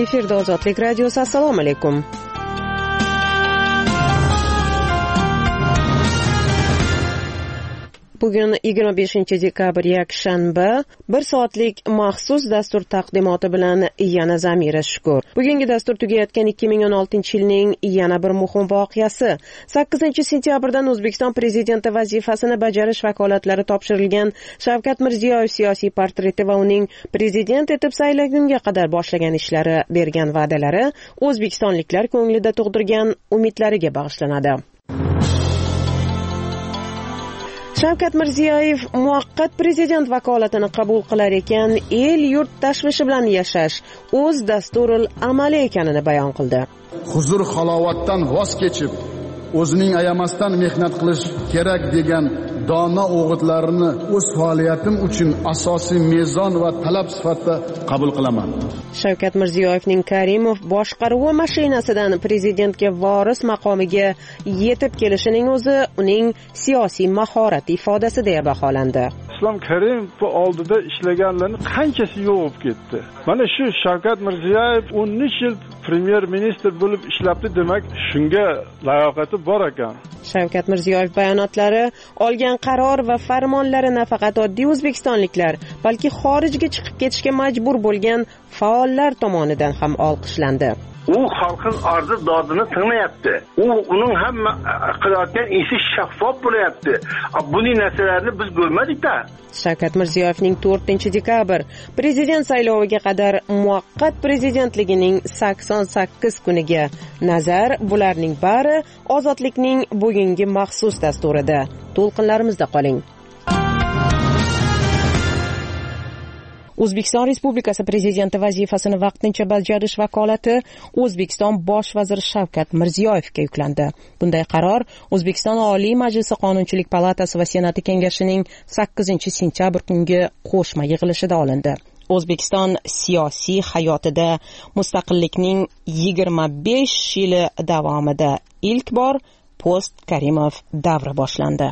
Efirda Ozodlik radiosi. Assalomu alaykum. Bugun 25-dekabr yakshanba, 1 soatlik maxsus dastur taqdimoti bilan yana Zamira Shukur. Bugungi dastur tugayotgan 2016-yilning yana bir muhim voqeasi. 8-sentyabrdan O'zbekiston prezidenti vazifasini bajarish vakolatlari topshirilgan Shavkat Mirziyoyev siyosiy portreti va uning prezident etib saylangunga qadar boshlagan ishlari, bergan va'dalari o'zbekistonliklar ko'nglida tug'dirgan umidlariga bag'ishlanadi. Shavkat Mirziyoyev muvaqqat prezident vakolatini qabul qilar ekan, el-yurt tashvishi bilan yashash o'z dasturul amali ekanini bayon qildi. Huzur halovatdan voz kechib, o'zining ayamasdan mehnat qilish kerak degan dono o'g'itlarini o'z faoliyatim uchun asosiy mezon va talab sifatida qabul qilaman. Shavkat Mirziyoyevning Karimov boshqaruvi mashinasidan prezidentga voris maqomiga yetib kelishining o'zi uning siyosiy mahorati ifodasi deya baholandi. Islom Karimov bu oldida ishlaganlarning qanchasi yo'q ketdi. Mana shu Shavkat Mirziyoyev 13 yil premyer ministr bo'lib ishlabdi, demak, shunga layoqati bor ekan. Shavkat Mirziyoyev bayonotlari, olgan qaror va farmonlari nafaqat oddiy o'zbekistonliklar, balki xorijga chiqib ketishga majbur bo'lgan faollar tomonidan ham olqishlandi. U xalqning arzu dodini tinglayapti. Uning hamma qilayotgan ishi shaffof bo'lyapti. Buning narsalarini biz ko'rmadik-da. Shavkat Mirziyoyevning 4-dekabr prezident sayloviga qadar muvaqqat prezidentligining 88 kuniga nazar, bularning bari Ozodlikning bugungi maxsus dasturida. To'lqinlarimizda qoling. O'zbekiston Respublikasi prezidenti vazifasini vaqtincha bajarish vakolati O'zbekiston bosh vaziri Shavkat Mirziyoyevga yuklandi. Bunday qaror O'zbekiston Oliy Majlisi Qonunchilik palatasi va Senati kengashining 8-sentyabr kungi qo'shma yig'ilishida olindi. O'zbekiston siyosiy hayotida mustaqillikning 25 yili davomida ilk bor post Karimov davri boshlandi.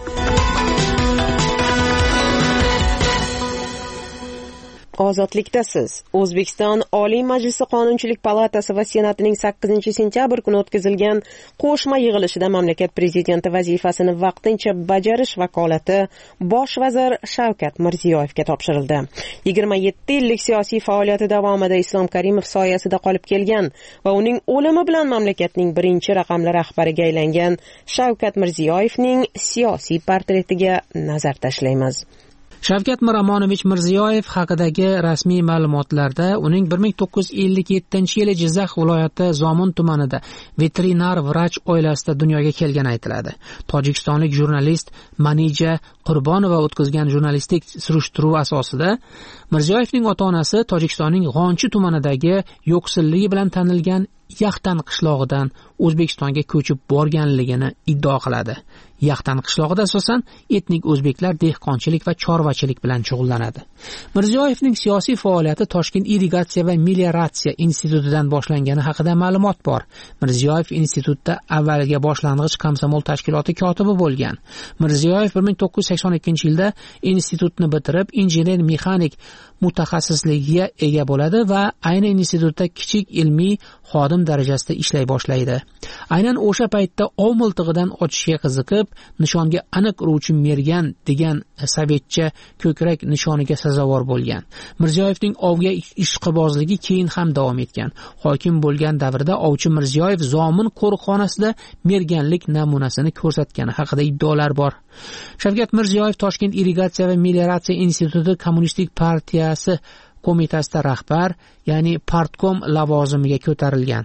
Ozodlikdasiz. O'zbekiston Oliy Majlisi Qonunchilik palatasi va Senatining 8-sentyabr kuni o'tkazilgan qo'shma yig'ilishida mamlakat prezidenti vazifasini vaqtincha bajarish vakolati bosh vazir Shavkat Mirziyoyevga topshirildi. 27 yillik siyosiy faoliyati davomida Islom Karimov soyasida qolib kelgan va uning o'limi bilan mamlakatning birinchi raqamli rahbariga aylangan Shavkat Mirziyoyevning siyosiy portretiga nazar tashlaymiz. Shavkat Miromonovich Mirziyoyev haqidagi rasmiy ma'lumotlarda uning 1957-yili Jizzax viloyati Zomin tumanida veterinar vrach oilasida dunyoga kelgani aytiladi. Tojikistonlik jurnalist Manija Qurbonova o'tkazgan jurnalistik surishtiruv asosida Mirziyoyevning ota-onasi Tojikistonning G'onchi tumanidagi yo'qsilligi bilan tanilgan Yaxtan qishlog'idan O'zbekistonga ko'chib borganligini iddao qiladi. Yaxtan qishlog'ida asosan etnik o'zbeklar dehqonchilik va chorvachilik bilan shug'ullanadi. Mirziyoyevning siyosiy faoliyati Toshkent irrigatsiya va melioratsiya institutidan boshlangani haqida ma'lumot bor. Mirziyoyev institutda avvalgi boshlang'ich komsomol tashkiloti kotibi bo'lgan. Mirziyoyev 1982-yilda institutni bitirib, injener-mexanik mutaxassisligiga ega bo'ladi va ayni institutda kichik ilmiy xodim darajasida ishlay boshlaydi. Aynan o'sha paytda ov miltig'idan ochishga qiziqib, nishonga aniq uruvchi mergan degan sovetcha ko'krak nishoniga sazovor bo'lgan. Mirziyoyevning ovga ishqibozligi keyin ham davom etgan. Hokim bo'lgan davrda ovchi Mirziyoyev Zomin qo'riqxonasida merganlik namunasini ko'rsatgani haqida iddaolar bor. Shavkat Mirziyoyev Toshkent irrigatsiya va melioratsiya instituti kommunistik partiyasi qo'mitasida rahbar, ya'ni partkom lavozimiga ko'tarilgan.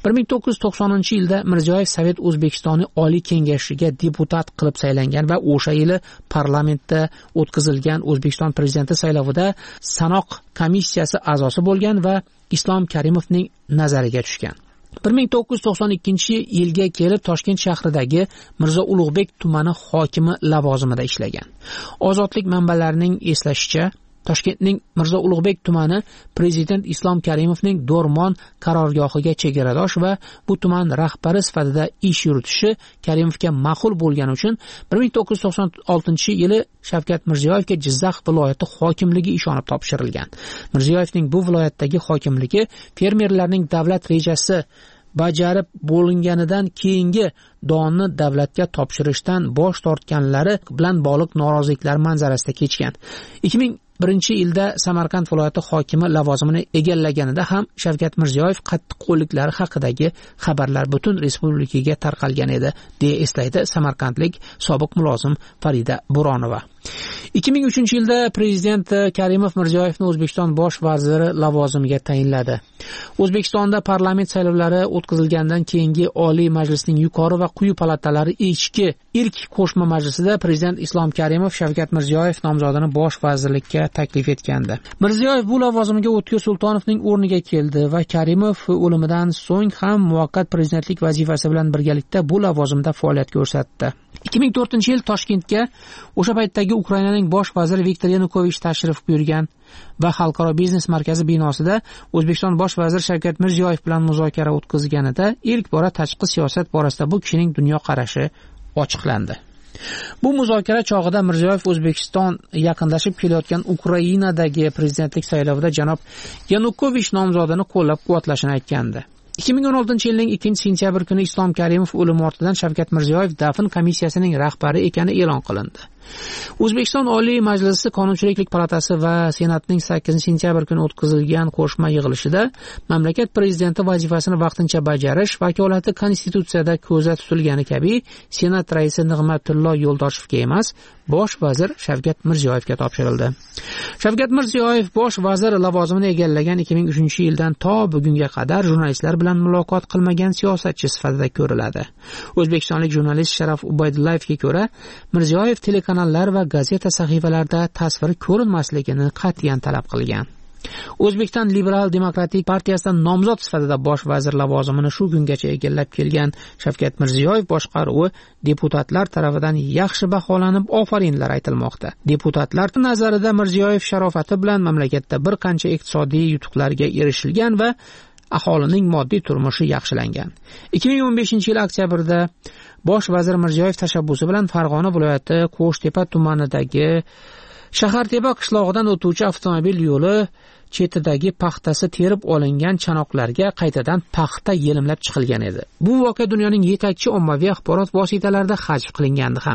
1990-yilda Mirziyoyev Sovet O'zbekistoni Oliy Kengashiga deputat qilib saylangan va o'sha yili parlamentda o'tkazilgan O'zbekiston prezidenti saylovida sanoq komissiyasi a'zosi bo'lgan va Islom Karimovning nazariga tushgan. 1992-yilga kelib Toshkent shahridagi Mirzo Ulug'bek tumani hokimi lavozimida ishlagan. Ozodlik manbalarining eslashicha, Toshkentning Mirzo Ulug'bek tumani prezident Islom Karimovning Do'rmon qarorgohiga chegaradosh va bu tuman rahbari sifatida ish yuritishi Karimovga ma'qul bo'lgani uchun 1996-yili Shavkat Mirziyoyevga Jizzax viloyati hokimligi ishonib topshirilgan. Mirziyoyevning bu viloyatdagi hokimligi fermerlarning davlat rejasi bajarib bo'linganidan keyingi donni davlatga topshirishdan bosh tortganlari bilan bog'liq noroziliklar manzarasida kechgan. 2001-yilda Samarqand viloyati hokimi lavozimini egallaganida ham Shavkat Mirziyoyev qattiqqo'lliklari haqidagi xabarlar butun respublikaga tarqalgan edi, deya eslaydi samarqandlik sobiq mulozim Farida Buronova. 2003-yilda prezident Karimov Mirziyoyevni O'zbekiston bosh vaziri lavozimiga tayinladi. O'zbekistonda parlament saylovlari o'tkazilgandan keyingi Oliy Majlisning yuqori va quyi palatalari ilk qo'shma majlisida prezident Islom Karimov Shavkat Mirziyoyev nomzodini bosh vazirlikka taklif etgandi. Mirziyoyev bu lavozimga O'tkir Sultonovning o'rniga keldi va Karimov o'limidan so'ng ham muvaqqat prezidentlik vazifasi bilan birgalikda bu lavozimda faoliyat ko'rsatdi. 2004-yil Toshkentga o'sha paytdagi Ukrainaning bosh vaziri Viktor Yanukovich tashrif buyurgan va Xalqaro biznes markazi binosida O'zbekiston bosh vaziri Shavkat Mirziyoyev bilan muzokara o'tkazganida ilk bora tashqi siyosat borasida bu kishining dunyoqarashi ochiqlandi. Bu muzokara chog'ida Mirziyoyev O'zbekiston yaqinlashib kelayotgan Ukrainadagi prezidentlik saylovida janob Yanukovich nomzodini qo'llab-quvvatlashini aytgandi. 2016-yilning 2-sentyabr kuni Islom Karimov o'limi ortidan Shavkat Mirziyoyev dafn komissiyasining rahbari ekani e'lon qilindi. O'zbekiston Oliy Majlisi Qonunchilik palatasi va Senatning 8-sentyabr kuni o'tkazilgan qo'shma yig'ilishida mamlakat prezidenti vazifasini vaqtincha bajarish vakolati konstitutsiyada ko'zda tutilgani kabi Senat raisi Nig'matullo Yo'ldoshevga emas, bosh vazir Shavkat Mirziyoyevga topshirildi. Shavkat Mirziyoyev bosh vazir lavozimini egallagan 2003-yildan to bugunga qadar jurnalistlar bilan muloqot qilmagan siyosatchi sifatida ko'riladi. O'zbekistonlik jurnalist Sharaf Ubaydullayevga ko'ra, Mirziyoyev telekanallar va gazeta sahifalarida tasviri ko'rinmasligini qat'iyan talab qilgan. O'zbekiston Liberal Demokratik partiyasidan nomzod sifatida bosh vazir lavozimini shu kungacha egallab kelgan Shavkat Mirziyoyev boshqaruvi deputatlar tomonidan yaxshi baholanib, ofarinlar aytilmoqda. Deputatlar nazarida Mirziyoyev sharofati bilan mamlakatda bir qancha iqtisodiy yutuqlarga erishilgan va aholining moddiy turmushi yaxshilangan. 2015-yil oktyabrda bosh vazir Mirziyoyev tashabbusi bilan Farg'ona viloyati Qo'shtepa tumanidagi Shahartepa qishlog'idan o'tuvchi avtomobil yo'li chetidagi paxtasi terib olingan chanoqlarga qaytadan paxta yelimlab chiqilgan edi. Bu voqea dunyoning yetakchi ommaviy axborot vositalarida hajv qilingandi ham.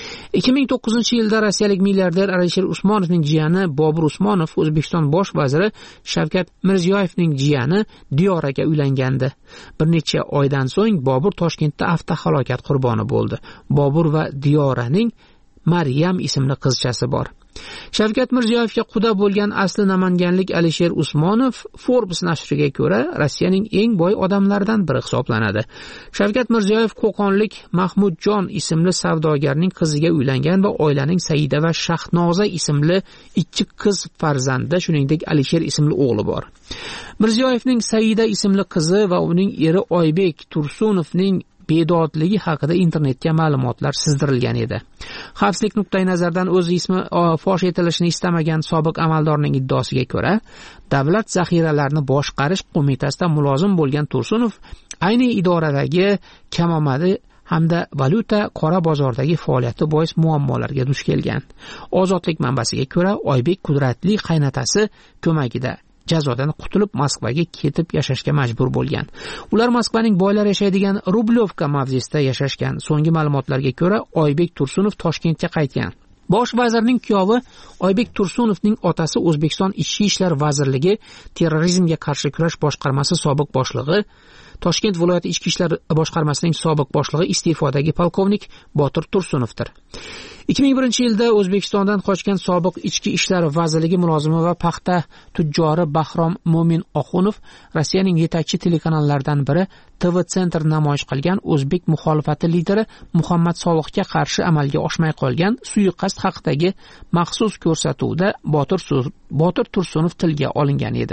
2009-yilda rossiyalik milliarder Alisher Usmonovning jiyani Bobur Usmonov O'zbekiston bosh vaziri Shavkat Mirziyoyevning jiyani Diyoraga uylangandi. Bir necha oydan so'ng Bobur Toshkentda avtohalokat qurboni bo'ldi. Bobur va Diyoraning Maryam ismli qizchasi bor. Shavkat Mirziyoyevga quda bo'lgan asli namanganlik Alisher Usmonov Forbes nashriga ko'ra Rossiyaning eng boy odamlaridan biri hisoblanadi. Shavkat Mirziyoyev qo'qonlik Mahmudjon ismli savdogarning qiziga uylangan va oilaning Saida va Shahnoza ismli ikki qiz farzandi, shuningdek Alisher ismli o'g'li bor. Mirziyoyevning Saida ismli qizi va uning eri Oybek Tursunovning bedodligi haqida internetga ma'lumotlar sizdirilgan edi. Xavfsizlik nuqtai nazaridan o'z ismi fosh etilishini istamagan sobiq amaldorning iddaosiga ko'ra, Davlat zaxiralarini boshqarish qo'mitasida mulozim bo'lgan Tursunov ayni idoradagi kamomadi hamda valyuta qora bozordagi faoliyati bois muammolarga duch kelgan. Ozodlik manbasiga ko'ra, Oybek qudratli qaynotasi ko'magida jazodan qutulib Moskvaga ketib yashashga majbur bo'lgan. Ular Moskvaning boylar yashaydigan Rublyovka mavzesida yashashgan. So'nggi ma'lumotlarga ko'ra, Oybek Tursunov Toshkentga qaytgan. Bosh vazirning kuyovi Oybek Tursunovning otasi O'zbekiston Ichki ishlar vazirligi terrorizmga qarshi kurash boshqarmasi sobiq boshlig'i, Toshkent viloyati ichki ishlar boshqarmasining sobiq boshlig'i iste'fodagi polkovnik Botir Tursunovdir. 2001-yilda O'zbekistondan qochgan sobiq ichki ishlar vazirligi mulozimi va paxta tujjori Bahrom Mo'min Oxunov Rossiyaning yetakchi telekanallaridan biri TV Center namoyish qilgan o'zbek muxolifati lideri Muhammad Solihga qarshi amalga oshmay qolgan suiqasd haqidagi maxsus ko'rsatuvda Botir Tursunov tilga olingan edi.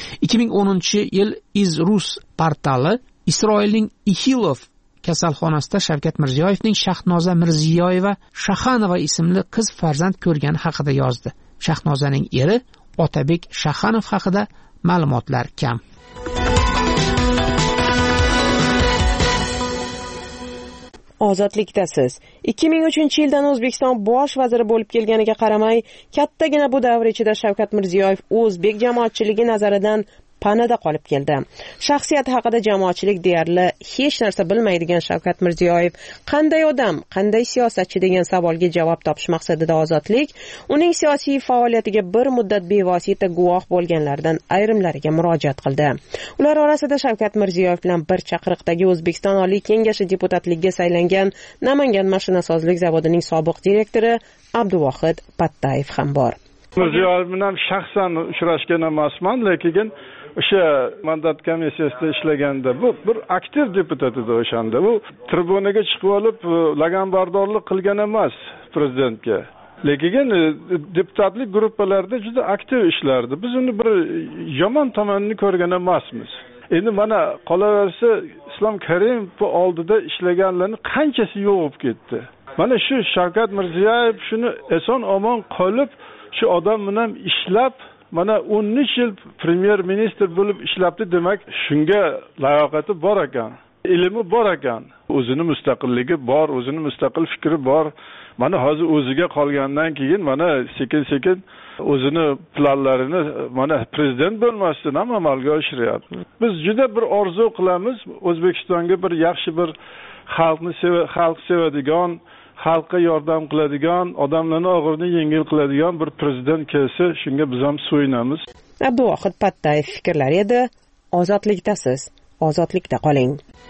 2010-yil Iz-Rus portali Isroilning Ihilov kasalxonasida Shavkat Mirziyoyevning Shahnoza Mirziyoyeva Shahanova ismli qiz farzand ko'rgani haqida yozdi. Shahnozaning eri Otabek Shahxanov haqida ma'lumotlar kam. Ozodlikdasiz. 2003-yildan O'zbekiston bosh vaziri bo'lib kelganiga qaramay, kattagina bu davr ichida Shavkat Mirziyoyev o'zbek jamoatchiligi nazaridan panada qolib keldi. Shaxsiyati haqida jamoatchilik deyarli hech narsa bilmaydigan Shavkat Mirziyoyev qanday odam, qanday siyosatchi degan savolga javob topish maqsadida Ozodlik uning siyosiy faoliyatiga bir muddat bevosita guvoh bo'lganlardan ayrimlariga murojaat qildi. Ular orasida Shavkat Mirziyoyev bilan bir chaqiriqdagi O'zbekiston Oliy Kengashi deputatligiga saylangan Namangan mashinasozlik zavodining sobiq direktori Abduvohid Pattayev ham bor. Mirziyoyev bilan shaxsan uchrashgan emasman, lekin o'sha mandat komissiyasida ishlaganda bu bir aktiv deputat edi o'shanda. Bu tribunaga chiqib olib laganbardorlik qilgan emas prezidentga. Lekin deputatlik gruppalarida juda aktiv ishlardi. Biz uni bir yomon tomonini ko'rgan emasmiz. Endi mana qolaversa Islom Karimov bu oldida ishlaganlarning qanchasi yo'qib ketdi. Mana shu Shavkat Mirziyoyev shuni eson omon qolib shu odam bilan ishlab mana 13 yil premyer ministr bo'lib ishlabdi, demak shunga layoqati bor ekan, ilmi bor ekan, o'zini mustaqilligi bor, o'zini mustaqil fikri bor. Mana hozir o'ziga qolgandan keyin mana sekin-sekin o'zini planlarini mana prezident bo'lmasdan ham amalga oshiryapti. Biz juda bir orzu qilamiz, O'zbekistonga bir yaxshi bir xalq sevadigan, xalqqa yordam qiladigan, odamlarning og'irini yengil qiladigan bir prezident kelsa, shunga biz ham so'yinamiz. Abduvohid Pattayev fikrlari edi. Ozodlikdasiz, ozodlikda qoling.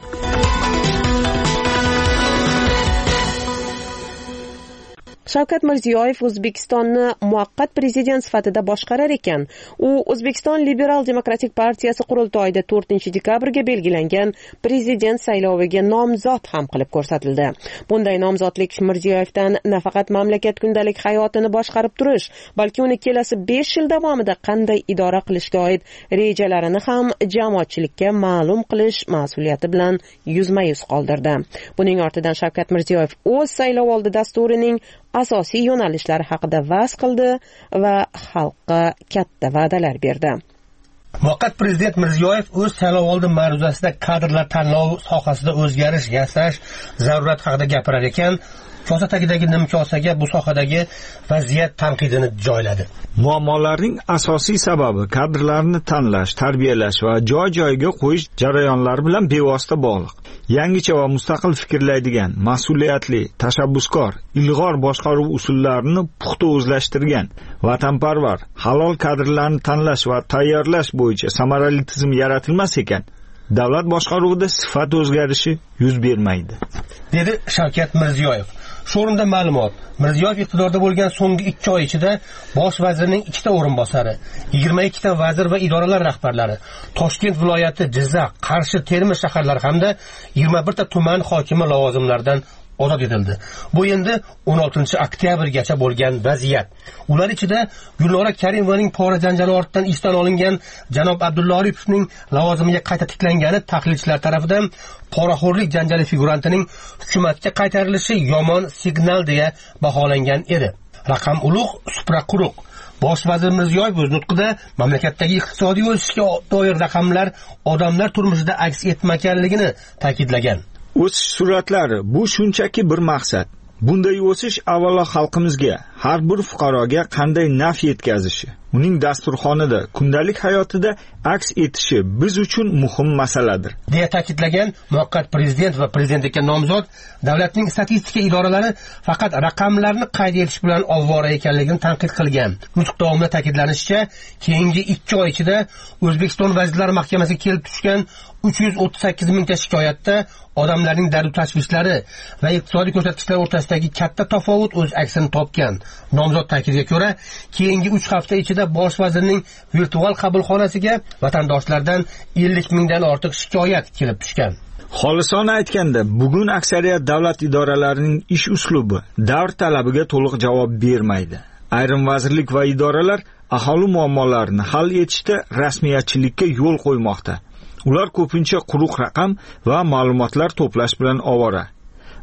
Shavkat Mirziyoyev O'zbekistonni muvaqqat prezident sifatida boshqarar ekan, u O'zbekiston Liberal Demokratik partiyasi qurultoyida 4-dekabrga belgilangan prezident sayloviga nomzod ham qilib ko'rsatildi. Bunday nomzodlik Mirziyoyevdan nafaqat mamlakat kundalik hayotini boshqarib turish, balki uni kelasi 5 yil davomida qanday idora qilishga oid rejalarini ham jamoatchilikka ma'lum qilish mas'uliyati bilan yuzma-yuz qoldirdi. Buning ortidan Shavkat Mirziyoyev o'z saylovoldi dasturining asosiy yo'nalishlari haqida va'z qildi va xalqqa katta va'dalar berdi. Muvaqqat prezident Mirziyoyev o'z saylovoldi ma'ruzasida kadrlar tanlovi sohasida o'zgarish yasash zarurat haqida gapirar ekan, kosa tagidagi nimkosaga bu sohadagi vaziyat tanqidini joyladi. Muammolarning asosiy sababi kadrlarni tanlash, tarbiyalash va joy-joyiga qo'yish jarayonlari bilan bevosita bog'liq. Yangicha va mustaqil fikrlaydigan, mas'uliyatli, tashabbuskor, ilg'or boshqaruv usullarini puxta o'zlashtirgan, vatanparvar, halol kadrlarni tanlash va tayyorlash bo'yicha samarali tizim yaratilmas ekan, davlat boshqaruvida sifat o'zgarishi yuz bermaydi, dedi Shavkat Mirziyoyev. Shu o'rinda ma'lumot, Mirziyoyev iqtidorda bo'lgan so'nggi 2 oy ichida bosh vazirning 2 ta o'rinbosari, 22 ta vazir va idoralar rahbarlari, Toshkent viloyati, Jizzax, Qarshi, Termiz shaharlari hamda 21 ta tuman hokimi lavozimlaridan ozod etildi. Bu endi 16 oktyabrgacha bo'lgan vaziyat. Ular ichida Gulnora Karimovaning pora janjali ortidan ishdan olingan janob Abdulla Oripovning lavozimiga qayta tiklangani tahlilchilar tomonidan poraxo'rlik janjali figurantining hukumatga qaytarilishi yomon signal deya baholangan edi. Raqam ulug', supra quruq. Bosh vazir Mirziyoyev o'z nutqida mamlakatdagi iqtisodiy o'sishga doir raqamlar odamlar turmushida aks etmaganligini ta'kidlagan. O'sish sur'atlari bu shunchaki bir maqsad. Bunday o'sish avvalo xalqimizga, har bir fuqaroga qanday naf yetkazishi, uning dasturxonida, kundalik hayotida aks etishi biz uchun muhim masaladir, deya ta'kidlagan muvaqqat prezident va prezidentlikka nomzod. Davlatning statistika idoralari faqat raqamlarni qayd etish bilan ovvora ekanligini tanqid qilgan. Nutq davomida ta'kidlanishicha, keyingi 2 oy ichida O'zbekiston Vazirlar Mahkamasiga kelib tushgan 338 mingta shikoyatda odamlarning dardu tashvishlari va iqtisodiy ko'rsatkichlar o'rtasidagi katta tafovut o'z aksini topgan. Nomzod ta'kidiga ko'ra, keyingi 3 hafta ichida bosh vazirning virtual qabulxonasiga vatandoshlardan 50 mingdan ortiq shikoyat kelib tushgan. Xolisona aytganda, bugun aksariyat davlat idoralarining ish uslubi davr talabiga to'liq javob bermaydi. Ayrim vazirlik va idoralar aholi muammolarini hal etishda rasmiyatchilikka yo'l qo'ymoqda. Ular ko'pincha quruq raqam va ma'lumotlar to'plash bilan ovora.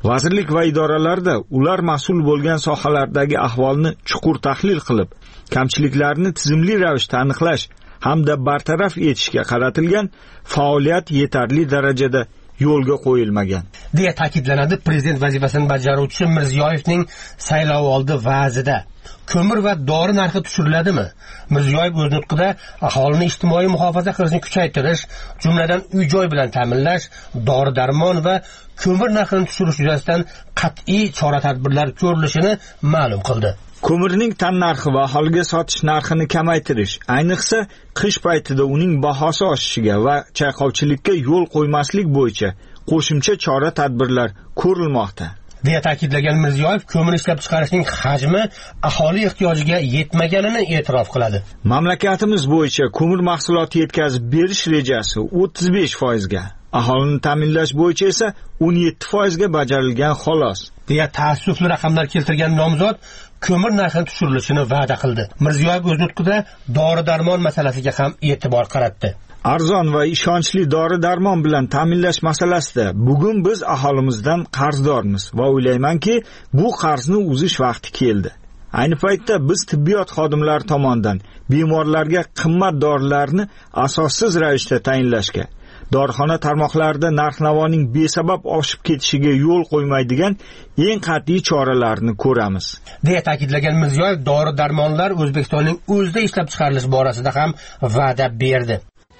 Vazirlik va idoralarda ular mas'ul bo'lgan sohalardagi ahvolni chuqur tahlil qilib, kamchiliklarni tizimli ravishda aniqlash hamda bartaraf etishga qaratilgan faoliyat yetarli darajada yo'lga qo'yilmagan, deya ta'kidlanadi prezident vazifasini bajaruvchi Mirziyoyevning saylovoldi va'zida. Ko'mir va dori narxi tushiriladimi? Mirziyoyev o'z nutqida aholini ijtimoiy muhofaza qilishni kuchaytirish, jumladan uy-joy bilan ta'minlash, dori-darmon va ko'mir narxini tushirish yuzasidan qat'iy chora-tadbirlar ko'rilishini ma'lum qildi. Ko'mirning tan narxi va aholiga sotish narxini kamaytirish, ayniqsa qish paytida uning bahosi oshishiga va chayqovchilikka yo'l qo'ymaslik bo'yicha qo'shimcha chora-tadbirlar ko'rilmoqda, deya ta'kidlagan Mirziyoyev, ko'mir ishlab chiqarishning hajmi aholi ehtiyojiga yetmaganini e'tirof qiladi. Mamlakatimiz bo'yicha ko'mir mahsuloti yetkazib berish rejasi 35% ga, aholini ta'minlash bo'yicha esa 17% ga bajarilgan xolos, deya taassufli raqamlar keltirgan nomzod ko'mir narxini tushirilishini va'da qildi. Mirziyoyev o'z nutqida dori-darmon masalasiga ham e'tibor qaratdi. Arzon va ishonchli dori-darmon bilan ta'minlash masalasida bugun biz aholimizdan qarzdormiz va o'ylaymanki, bu qarzni uzish vaqti keldi. Ayni paytda biz tibbiyot xodimlari tomonidan bemorlarga qimmat dorilarni asossiz ravishda tayinlashga, dorixona tarmoqlarida narx-navoning besabab oshib ketishiga yo'l qo'ymaydigan eng qat'iy choralarni ko'ramiz, deya ta'kidlagan Mirziyoyev, dori-darmonlar O'zbekistonning o'zida ishlab chiqarilishi borasida ham va'da berdi.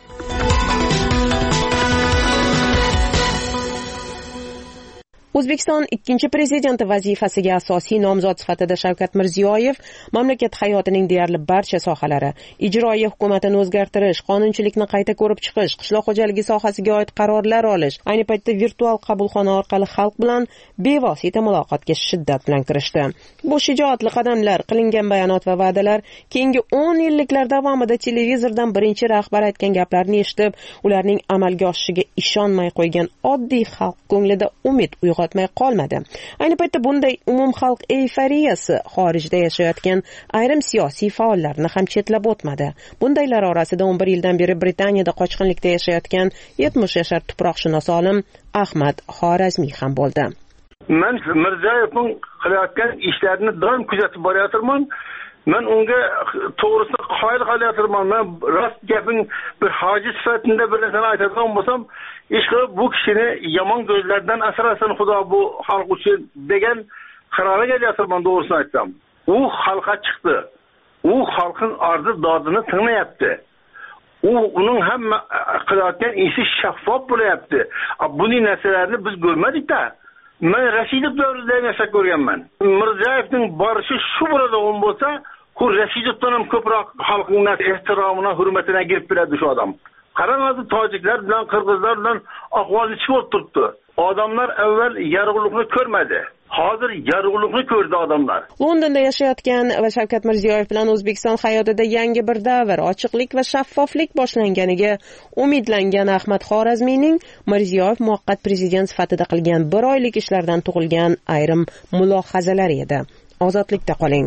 O'zbekiston ikkinchi prezidenti vazifasiga asosiy nomzod sifatida Shavkat Mirziyoyev mamlakat hayotining deyarli barcha sohalari, ijroiya hukumatini o'zgartirish, qonunchilikni qayta ko'rib chiqish, qishloq xo'jaligi sohasiga oid qarorlar olish, ayni paytda virtual qabulxona orqali xalq bilan bevosita muloqotga shiddat bilan kirishdi. Bu shijoatli qadamlar, qilingan bayonot va va'dalar keyingi 10 yilliklar davomida televizordan birinchi rahbar aytgan gaplarni eshitib, ularning amalga oshishiga ishonmay qo'ygan oddiy xalq ko'nglida umid uyg'otmay qolmadi. Ayni paytda bunday umumxalq eyforiyasi xorijda yashayotgan ayrim siyosiy faollarni ham chetlab o'tmadi. Bundaylar orasida 11 yildan beri Britaniyada qochqinlikda yashayotgan 70 yashar tuproqshunos olim Ahmad Xorazmiy ham bo'ldi. Men Mirziyoyevning qilayotgan ishlarini doim kuzatib borayotirman. Men unga to'g'risini qoyil qolayotirman. Men rost gaping bir hoji sifatida bir narsani aytadigan bo'lsam, ishqilib bu kishini yomon ko'zlardan asrasin Xudo bu xalq uchun degan qarorga kelayotirman, to'g'risini aytsam. U xalqqa chiqdi. U xalqning arzi dodini tinglayapti. Uning hamma qilayotgan ishi shaffof bo'lyapti. Buning narsalarni biz ko'rmadik-da. Men Rashidov davrida yashab ko'rganman. Mirziyoyevning borishi shu bo'ladigan bo'lsa, u Rashidovdan ham ko'proq xalqning ehtiromini, hurmatini girib beradi shu odam. Qarang, hozir tojiklar bilan qirg'izlar bilan ahvolni chiqib turibdi. Odamlar avval yorug'likni ko'rmadi. Hozir yorug'likni ko'rdi odamlar. Londonda yashayotgan va Shavkat Mirziyoyev bilan O'zbekiston hayotida yangi bir davr, ochiqlik va shaffoflik boshlanganiga umidlangan Ahmad Xorazmiyning Mirziyoyev muvaqqat prezident sifatida qilgan 1 oylik ishlardan tug'ilgan ayrim mulohazalari edi. Ozodlikda qoling.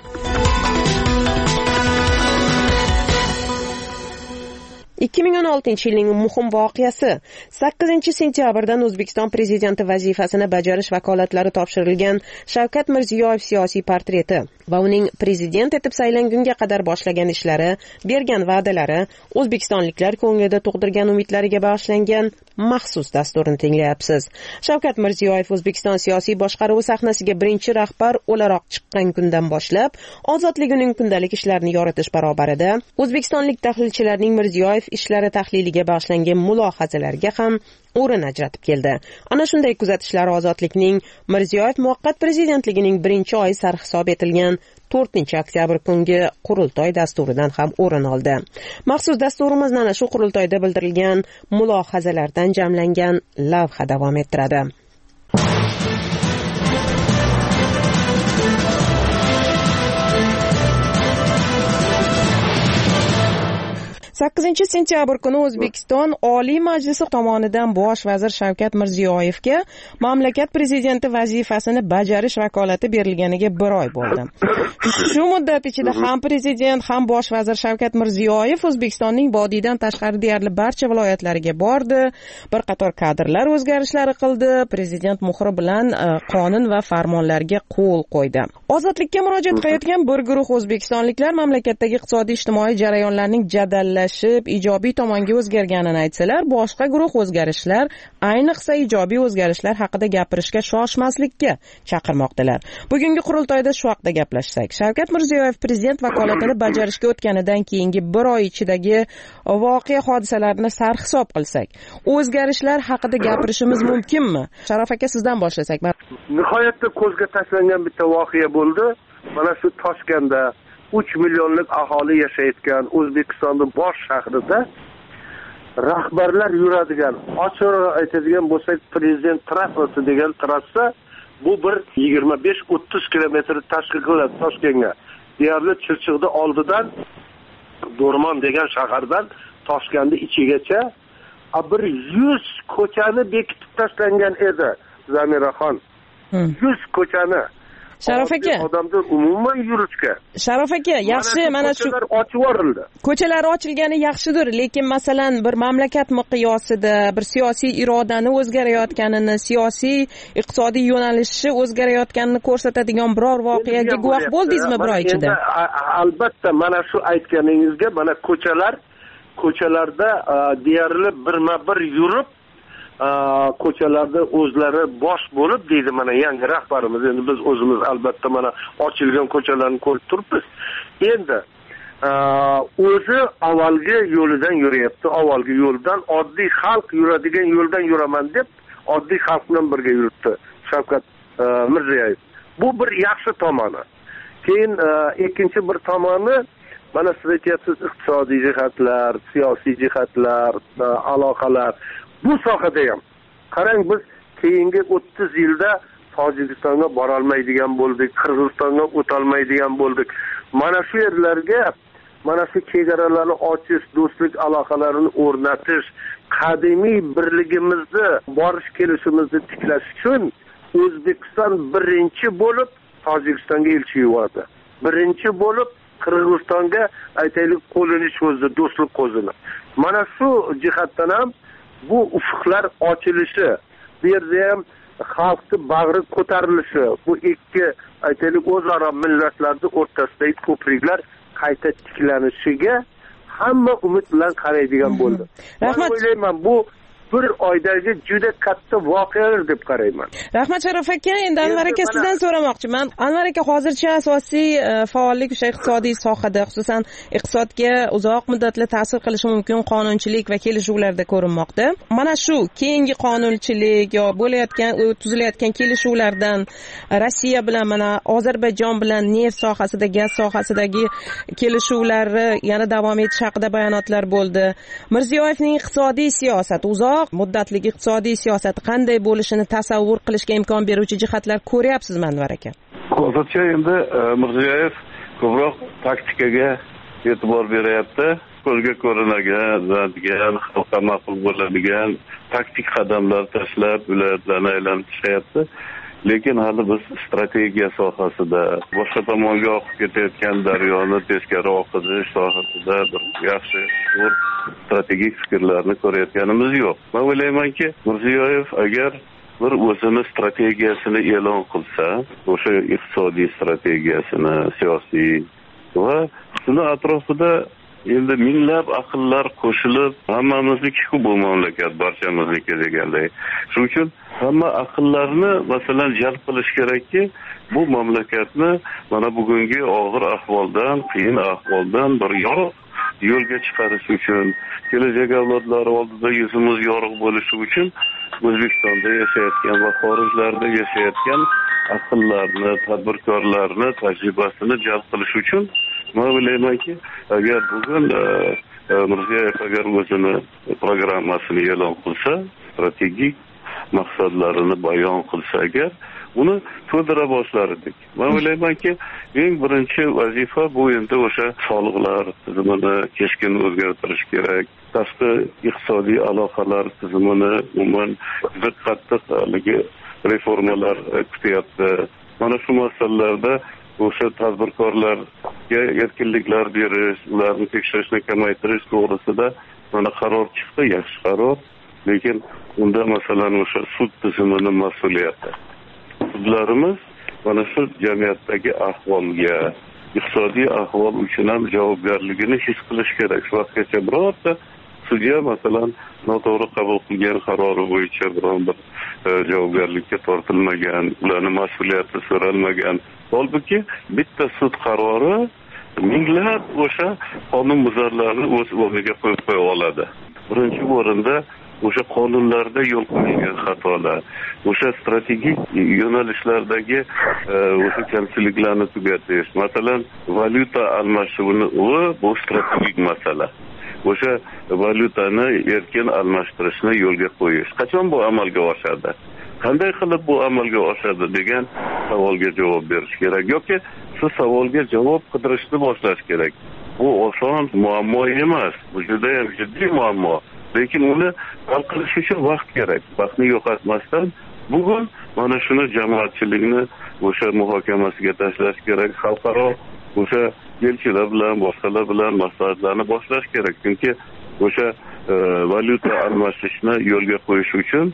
2016-yilning muhim voqeasi 8-sentyabrdan O'zbekiston prezidenti vazifasini bajarish vakolatlari topshirilgan Shavkat Mirziyoyev siyosiy portreti va uning prezident etib saylangunga qadar boshlagan ishlari, bergan va'dalari, o'zbekistonliklar ko'nglida tug'dirgan umidlariga bag'ishlangan maxsus dasturni tinglayapsiz. Shavkat Mirziyoyev O'zbekiston siyosiy boshqaruvi sahnasiga birinchi rahbar o'laroq chiqqan kundan boshlab, ozodligining kundalik ishlarini yoritish barobarida o'zbekistonlik tahlilchilarning Mirziyoyev ishlari tahliliga bag'ishlangan mulohazalariga ham o'rin ajratib keldi. Ana shunday kuzatishlar ozodlikning Mirziyoyev muvaqqat prezidentligining birinchi oyi sarhisob etilgan 4-oktyabr kungi qurultoy dasturidan ham o'rin oldi. Maxsus dasturimizni ana shu qurultoyda bildirilgan mulohazalardan jamlangan lavha davom ettiradi. 8-sentyabr kuni O'zbekiston Oliy Majlisi tomonidan Bosh vazir Shavkat Mirziyoyevga mamlakat prezidenti vazifasini bajarish vakolati berilganiga 1 oy bo'ldi. Shu muddat ichida ham prezident, ham bosh vazir Shavkat Mirziyoyev O'zbekistonning vodiydan tashqari deyarli barcha viloyatlariga bordi. Bir qator kadrlar o'zgarishlari qildi. Prezident muhri bilan qonun va farmonlarga qo'l qo'ydi. Ozodlikka murojaat qilayotgan bir guruh o'zbekistonliklar mamlakatdagi iqtisodiy-ijtimoiy jarayonlarning jadallashib, ijobiy tomonga o'zgarganini aytsalar, boshqa guruh o'zgarishlar, ayniqsa ijobiy o'zgarishlar haqida gapirishga shoshmaslikka chaqirmoqdalar. Bugungi qurultoyda shu haqida gaplashsak, Shavkat Mirziyoyev prezident vakolatini bajarishga o'tganidan keyingi 1 oy ichidagi voqea hodisalarni sarhisob qilsak, o'zgarishlar haqida gapirishimiz mumkinmi? Sharof aka, sizdan boshlasak. Nihoyatda ko'zga tashlangan bitta voqea bo'ldi. Mana shu Toshkentda 3 millionlik aholi yashayotgan O'zbekistonning bosh shahrida rahbarlar yuradigan, ochiqroq aytadigan bo'lsak, prezident trassasi degan trassa bu bir 25-30 kilometr tashkil qiladi Toshkentga. Deyarli Chirchiqda oldidan Do'rmon degan shahardan Toshkentning ichigacha bir 100 ko'chani bekitib tashlangan edi, Zamiraxon. 100 ko'chani. Sharof aka, odamlar umuman yurishga. Sharof aka, yaxshi, mana shu ko'chalar ochib yuborildi. Ko'chalar ochilgani yaxshidir, lekin masalan bir mamlakat miqyosida bir siyosiy irodani o'zgarayotganini, siyosiy iqtisodiy yo'nalishi o'zgarayotganini ko'rsatadigan biror voqeaga guvoh bo'ldingizmi 1 oy ichida? Albatta, mana shu aytganingizga, mana ko'chalarda deyarli birma-bir yurib, ko'chalarda o'zlari bosh bo'lib deydi mana yangi rahbarimiz. Endi biz o'zimiz albatta mana ochilgan ko'chalarni ko'rib turibmiz. Endi o'zi avvalgi yo'lidan yuryapti. Avvalgi yo'ldan, oddiy xalq yuradigan yo'ldan yuraman deb oddiy xalq bilan birga yuribdi Shavkat Mirziyoyev. Bu bir yaxshi tomoni. Keyin ikkinchi bir tomoni, mana siz aytyapsiz, iqtisodiy jihatlar, siyosiy jihatlar, aloqalar. Bu sohada ham qarang, biz keyingi 30 yilda Tojikistonga bora olmaydigan bo'ldik, Qirg'izistonga o'ta olmaydigan bo'ldik. Mana shu yerlarga, mana shu chegaralarni ochish, do'stlik aloqalarini o'rnatish, qadimiy birligimizni, borish kelishimizni tiklash uchun O'zbekiston birinchi bo'lib Tojikistonga elchi yubordi. Birinchi bo'lib Qirg'izistonga aytaylik qo'lini cho'zdi, do'stlik qo'zini. Mana shu jihatdan ham bu ufqlar ochilishi, bu yerda ham xalqning bag'ri ko'tarilishi, bu ikki aytaylik o'zaro millatlarning o'rtasidagi ko'priklar qayta tiklanishiga hamma umid bilan qaraydigan bo'ldi. Men o'ylayman, bu 1 oydagi juda katta voqealar deb qarayman. Rahmat Sharof aka, endi Anvar aka sizdan so'ramoqchiman. Anvar aka, hozircha asosiy faollik o'sha iqtisodiy sohada, xususan iqtisodga uzoq muddatli ta'sir qilishi mumkin qonunchilik va kelishuvlarda ko'rinmoqda. Mana shu keyingi qonunchilik yo bo'layotgan, tuzilayotgan kelishuvlardan Rossiya bilan, mana Ozarbayjon bilan neft sohasida, gaz sohasidagi kelishuvlari yana davom etish haqida bayonotlar bo'ldi. Mirziyoyevning iqtisodiy siyosati, uzoq muddatli iqtisodiy siyosati qanday bo'lishini tasavvur qilishga imkon beruvchi jihatlar ko'ryapsizmi Anvar aka? Hozircha endi Mirziyoyev ko'proq taktikaga e'tibor beryapti. Qo'lga ko'rinadigan, xalqqa ma'qul bo'ladigan taktik qadamlar tashlab, viloyatlarni aylanib chiqyapti. Lekin hali biz strategiya sohasida, boshqa tomonga oqib ketayotgan daryoni teskari oqizish sohasida bir yaxshi strategik fikrlarni ko'rayotganimiz yo'q. Men o'ylaymanki, Mirziyoyev agar bir o'zini strategiyasini e'lon qilsa, o'sha iqtisodiy strategiyasini, siyosiy va shuni atrofida endi minglab aqllar qo'shilib, hammamizniki bu mamlakat, barchamizniki deganday. Shuning uchun hamma aqllarni masalan jalb qilish kerakki, bu mamlakatni mana bugungi og'ir ahvoldan, qiyin ahvoldan bir yorug' yo'lga chiqarish uchun, kelajak avlodlar oldida yuzimiz yorug' bo'lishi uchun O'zbekistonda yashayotgan va xorijlarda yashayotgan aqllarni, tadbirkorlarni tajribasini jalb qilish uchun men o'ylaymanki, agar bugun Mirziyoyev agar o'zini programmasini e'lon qilsa, strategik maqsadlarini bayon qilsa, agar uni to'ldira boshlar edik. Men o'ylaymanki, eng birinchi vazifa bu endi o'sha soliqlar tizimini keskin o'zgartirish kerak. Tashqi iqtisodiy aloqalar tizimini umuman juda qattiq reformalar kutyapti. Mana shu masalalarda o'sha tadbirkorlarga erkinliklar berish, ularni tekshirishni kamaytirish to'g'risida mana qaror chiqdi, yaxshi qaror. Lekin unda masalan o'sha sud tizimini mas'uliyati. Sudlarimiz mana shu jamiyatdagi ahvolga, iqtisodiy ahvol uchun ham javobgarligini his qilish kerak. Shu vaqtgacha birorta sudya masalan noto'g'ri qabul qilgan qarori bo'yicha biron bir javobgarlikka tortilmagan, ularning mas'uliyati so'ralmagan. Holbuki bitta sud qarori minglab o'sha qonunbuzarlarni o'z o'rniga qo'yib qo'ya oladi. Birinchi o'rinda o'sha qonunlarda yo'l qo'yilgan xatolar, o'sha strategik yo'nalishlardagi o'sha kamchiliklarni tugatish. Masalan, valyuta almashuvi bu strategik masala. O'sha valyutani erkin almashtirishni yo'lga qo'yish. Qachon bu amalga oshadi? Qanday qilib bu amalga oshadi degan savolga javob berish kerak yoki shu savolga javob qidirishni boshlash kerak. Bu oson muammo emas. Bu juda ham jiddiy muammo. Lekin uni hal qilish uchun vaqt kerak. Vaqtni yo'qotmasdan bugun mana shuni jamoatchilikni o'sha muhokamasiga tashlash kerak. Xalqaro o'sha elchilar bilan, boshqalar bilan maslahatlarni boshlash kerak. Chunki o'sha valyuta almashishni yo'lga qo'yish uchun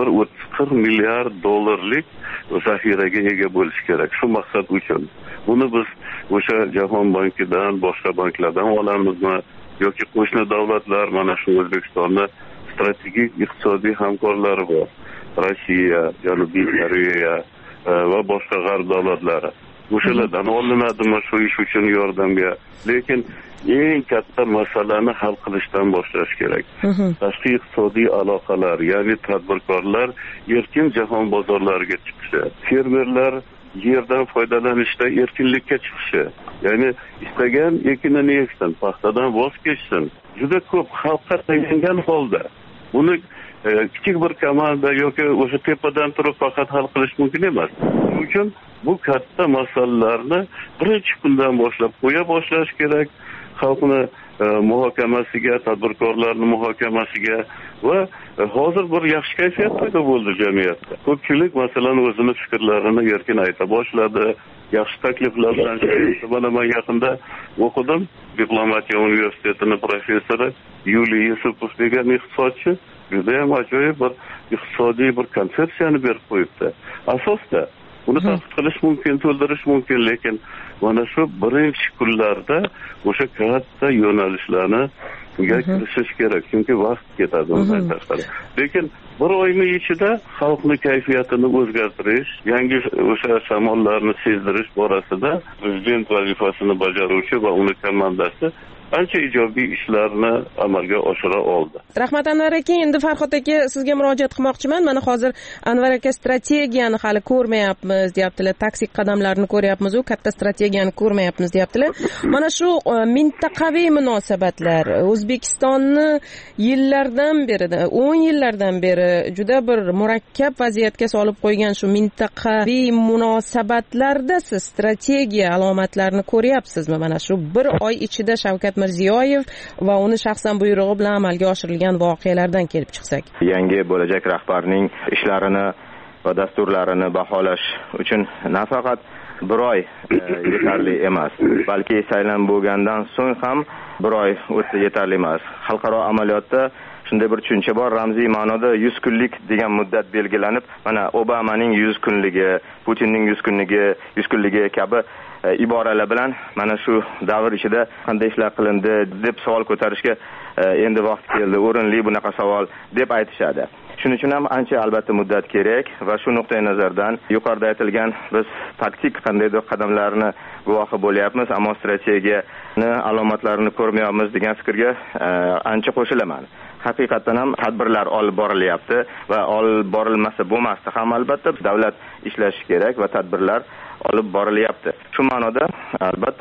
40 milliard dollarlik zaxiraga ega bo'lish kerak. Shu maqsad uchun. Buni biz o'sha Jahon bankidan, boshqa banklardan olamizmi yoki qo'shni davlatlar, mana shu O'zbekistonda strategik iqtisodiy hamkorlari bor. Rossiya, Janubiy Koreya va boshqa g'arb davlatlari. O'shalardan olinadimi shu ish uchun yordamga? Lekin eng katta masalani hal qilishdan boshlash kerak. Tashqi iqtisodiy aloqalar, ya'ni tadbirkorlar erkin jahon bozorlariga chiqishi, fermerlar yerdan foydalanishda erkinlikka chiqishi, ya'ni istagan ekinini eksin, paxtadan voz kechsin. Juda ko'p xalqqa tayangan holda buni kichik bir komanda yoki o'sha tepadan turib faqat hal qilish mumkin emas. Shuning uchun bu katta masalalarni birinchi kundan boshlab qo'ya boshlash kerak. Xalqni muhokamasiga, tadbirkorlarning muhokamasiga va hozir bir yaxshi kayfiyat paydo bo'ldi jamiyatda. Ko'pchilik masalan o'zini fikrlarini erkin ayta boshladi. Yaxshi takliflar bilan mana men yaqinda o'qidim. Diplomatiya universitetining professori Yuliy Yusupov degan iqtisodchi juda ham ajoyib bir iqtisodiy bir konsepsiyani berib qo'yibdi. Asosda uni tasdiq qilish mumkin, to'ldirish mumkin, lekin mana shu birinchi kunlarda o'sha katta yo'nalishlarni kirishish kerak, chunki vaqt ketadi undan tashqari. Lekin bir oyning ichida xalqning kayfiyatini o'zgartirish, yangi o'sha shamollarni sezdirish borasida prezident vazifasini bajaruvchi va uning komandasi ancha ijobiy ishlarni amalga oshira oldi. Rahmat Anvar aka, endi Farhod aka sizga murojaat qilmoqchiman. Mana hozir Anvar aka strategiyani hali ko'rmayapmiz, deyaptilar. Taktik qadamlarni ko'ryapmiz, u katta strategiyani ko'rmayapmiz, deyaptilar. Mana shu mintaqaviy munosabatlar O'zbekistonni yillardan beri, 10 yillardan beri juda bir murakkab vaziyatga solib qo'ygan shu mintaqaviy munosabatlarda siz strategiya alomatlarini ko'ryapsizmi? Mana shu bir oy ichida Shavkat Mirziyoyev va uni shaxsan buyrug'i bilan amalga oshirilgan voqealardan kelib chiqsak. Yangi bo'lajak rahbarning ishlarini va dasturlarini baholash uchun nafaqat bir oy yetarli emas, balki saylan bo'lgandan so'ng ham bir oy o'tsa yetarli emas. Xalqaro amaliyotda shunday bir tushuncha bor, ramziy ma'noda 100 kunlik degan muddat belgilanib, mana Obamaning 100 kunligi, Putinning 100 kunligi kabi iboralar bilan mana shu davr ichida qanday ishlar qilindi deb savol ko'tarishga endi vaqt keldi, o'rinli bunaqa savol deb aytishadi. Shuning uchun ham ancha albatta muddat kerak va shu nuqtai nazardan yuqorida aytilgan biz taktik qandaydir qadamlarni guvohi bo'lyapmiz, ammo strategiyani alomatlarini ko'rmayapmiz degan fikrga ancha qo'shilaman. Haqiqatan ham tadbirlar olib borilyapti va olib borilmasa bo'lmasdi ham albatta davlat ishlashi kerak va tadbirlar olib borilyapti. Shu ma'noda albatta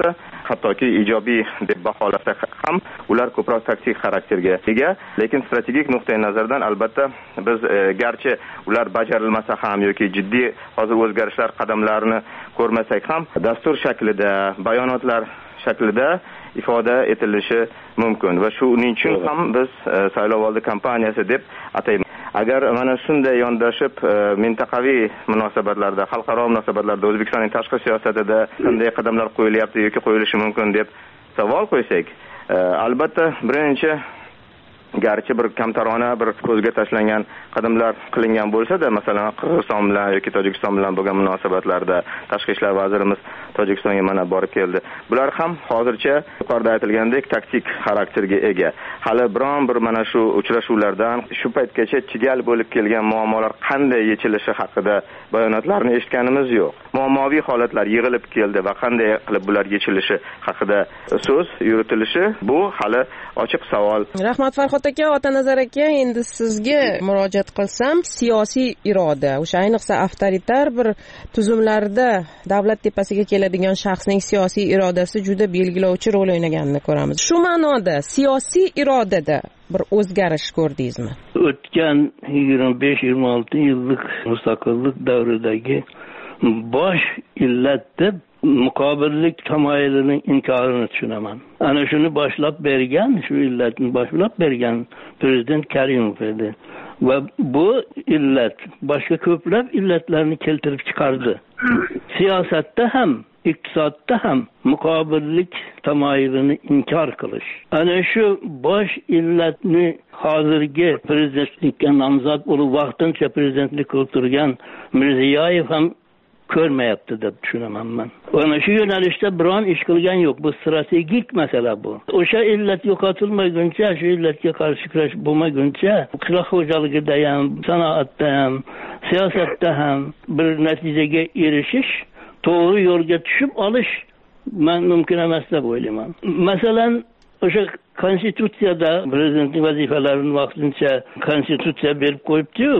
hattoki ijobiy deb baholasak ham ular ko'proq taktik xarakterga ega, lekin strategik nuqtai nazardan albatta biz garchi ular bajarilmasa ham yoki jiddiy hozir o'zgarishlar qadamlarini ko'rmasak ham dastur shaklida, bayonotlar shaklida ifoda etilishi mumkin va shuning uchun ham biz saylovoldi kampaniyasi deb ataymiz. Agar mana shunday yondashib mintaqaviy munosabatlarda, xalqaro munosabatlarda O'zbekistonning tashqi siyosatida qanday qadamlar qo'yilyapti yoki qo'yilishi mumkin deb savol qo'ysak, albatta birinchi garchi bir kamtarona bir ko'zga tashlangan qadamlar qilingan bo'lsa-da, masalan Qirg'iziston bilan yoki Tojikiston bilan bo'lgan munosabatlarda tashqi ishlar vazirimiz Tojikistonga mana borib keldi. Bular ham hozircha yuqorida aytilgandek taktik xarakterga ega. Hali biron bir mana shu uchrashuvlardan shu paytgacha chigal bo'lib kelgan muammolar qanday yechilishi haqida bayonotlarni eshitganimiz yo'q. Muammoviy holatlar yig'ilib keldi va qanday qilib bular yechilishi haqida so'z yuritilishi bu hali ochiq savol. Rahmat Farhod aka, Otanazar aka, endi sizga murojaat qilsam, siyosiy iroda, o'sha ayniqsa avtoritar bir tuzumlarda davlat tepasiga keladigan shaxsning siyosiy irodasi juda belgilovchi rol o'ynaganini ko'ramiz. Shu ma'noda siyosiy irodada bir o'zgarish ko'rdingizmi? O'tgan 25-26 yillik mustaqillik davridagi bosh illat deb muqobillik tamoyilining inkorini tushunaman. Ana shuni boshlab bergan, shu illatni boshlab bergan prezident Karimov edi. Va bu illat boshqa ko'plab illatlarni keltirib chiqardi. Siyosatda ham, iqtisodda ham muqobillik tamoyilini inkor qilish. Ana shu bosh illatni hozirgi prezidentlikka nomzod bo'lib vaqtincha prezidentlik qilib turgan Mirziyoyev ham ko'rmayapti deb tushunaman men. Ana shu yo'nalishda biron ish qilgan yo'q. Bu strategik masala bu. O'sha illat yo'qotilmaguncha, shu illatga qarshi kurash bo'lmaguncha, qishloq xo'jaligida ham, sanoatda ham, siyosatda ham bir natijaga erishish, to'g'ri yo'lga tushib olish men mumkin emas deb o'ylayman. Masalan, o'sha konstitutsiyada prezidentning vazifalarini vaqtincha konstitutsiya berib qo'yibdi-yu,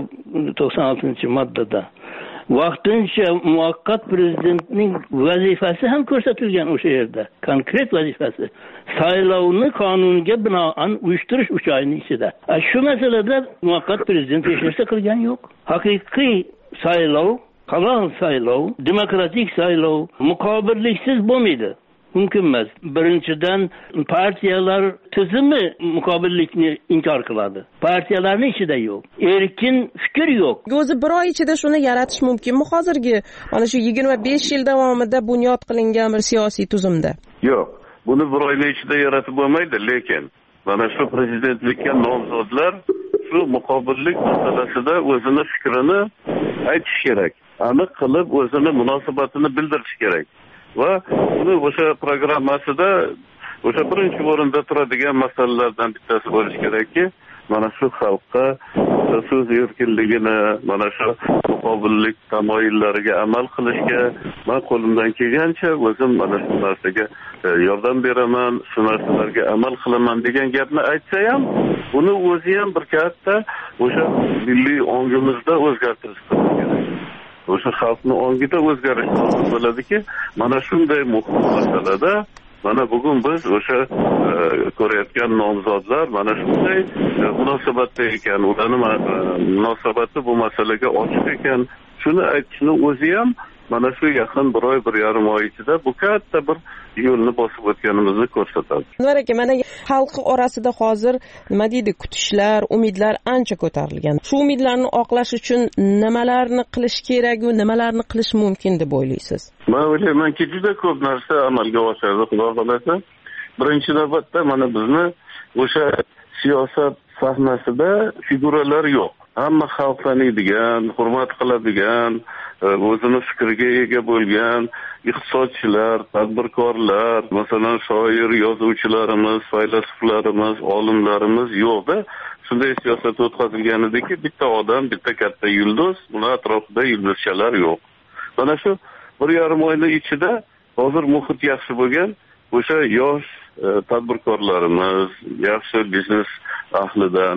96-moddada. Vaqtincha muvaqqat prezidentning vazifasi ham ko'rsatilgan o'sha yerda. Konkret vazifasi saylovni qonunga binoan uyushtirish 3 oyning ichida. Shu masalada muvaqqat prezident hech narsa qilgan yo'q. Haqiqiy saylov, halol saylov, demokratik saylov muqobilliksiz bo'lmaydi. Mumkin emas. Birinchidan partiyalar tizimi muqobillikni inkor qiladi. Partiyalarning ichida yo'q. Erkin fikr yo'q. O'zi bir oy ichida shuni yaratish mumkinmi hozirgi mana shu 25 yil davomida bunyod qilingan bir siyosiy tuzumda? Yo'q. Buni bir oyning ichida yaratib bo'lmaydi, lekin mana shu prezidentlikka nomzodlar shu muqobillik masalasida o'zini fikrini aytish kerak. Aniq qilib o'zini munosabatini bildirish kerak. Va uni o'sha programmasida o'sha birinchi o'rinda turadigan masalalardan bittasi bo'lish kerakki, mana shu xalqqa so'z erkinligini, mana shu muqobillik tamoyillariga amal qilishga men qo'limdan kelgancha o'zim mana shu narsaga yordam beraman, shu narsalarga amal qilaman degan gapni aytsa ham, uni o'zi ham bir katta o'sha milliy ongimizda o'zgartirish kerak. O'sha xalqning ongida o'zgarish bo'ladiki, mana shunday muhim masalada mana bugun biz o'sha ko'rayotgan nomzodlar mana shunday munosabatda ekan, ularning munosabati bu masalaga ochiq ekan, shuni aytishni o'zi ham mana shu yaqin bir oy, 1,5 oy ichida bu katta bir yo'lni bosib o'tganimizni ko'rsatadi. Anvar aka, mana xalq orasida hozir nima deydi, kutishlar, umidlar ancha ko'tarilgan. Shu umidlarni oqlash uchun nimalarni qilish kerak va nimalarni qilish mumkin deb o'ylaysiz? Men o'ylaymanki, juda ko'p narsa amalga oshadi, xudo xolasa. Birinchi navbatda mana bizni o'sha siyosat sahnasida figuralar yo'q. Hamma xalq taniydigan, hurmat qiladigan, o'zini fikriga ega bo'lgan iqtisodchilar, tadbirkorlar, masalan shoir, yozuvchilarimiz, faylasuflarimiz, olimlarimiz yo'qda. Shunday siyosat o'tkazilgan ediki, bitta odam, bitta katta yulduz, uning atrofida yulduzchalar yo'q. Mana shu 1,5 oyning ichida hozir muhit yaxshi bo'lgan o'sha yosh tadbirkorlarimiz, yaxshi biznes ahlidan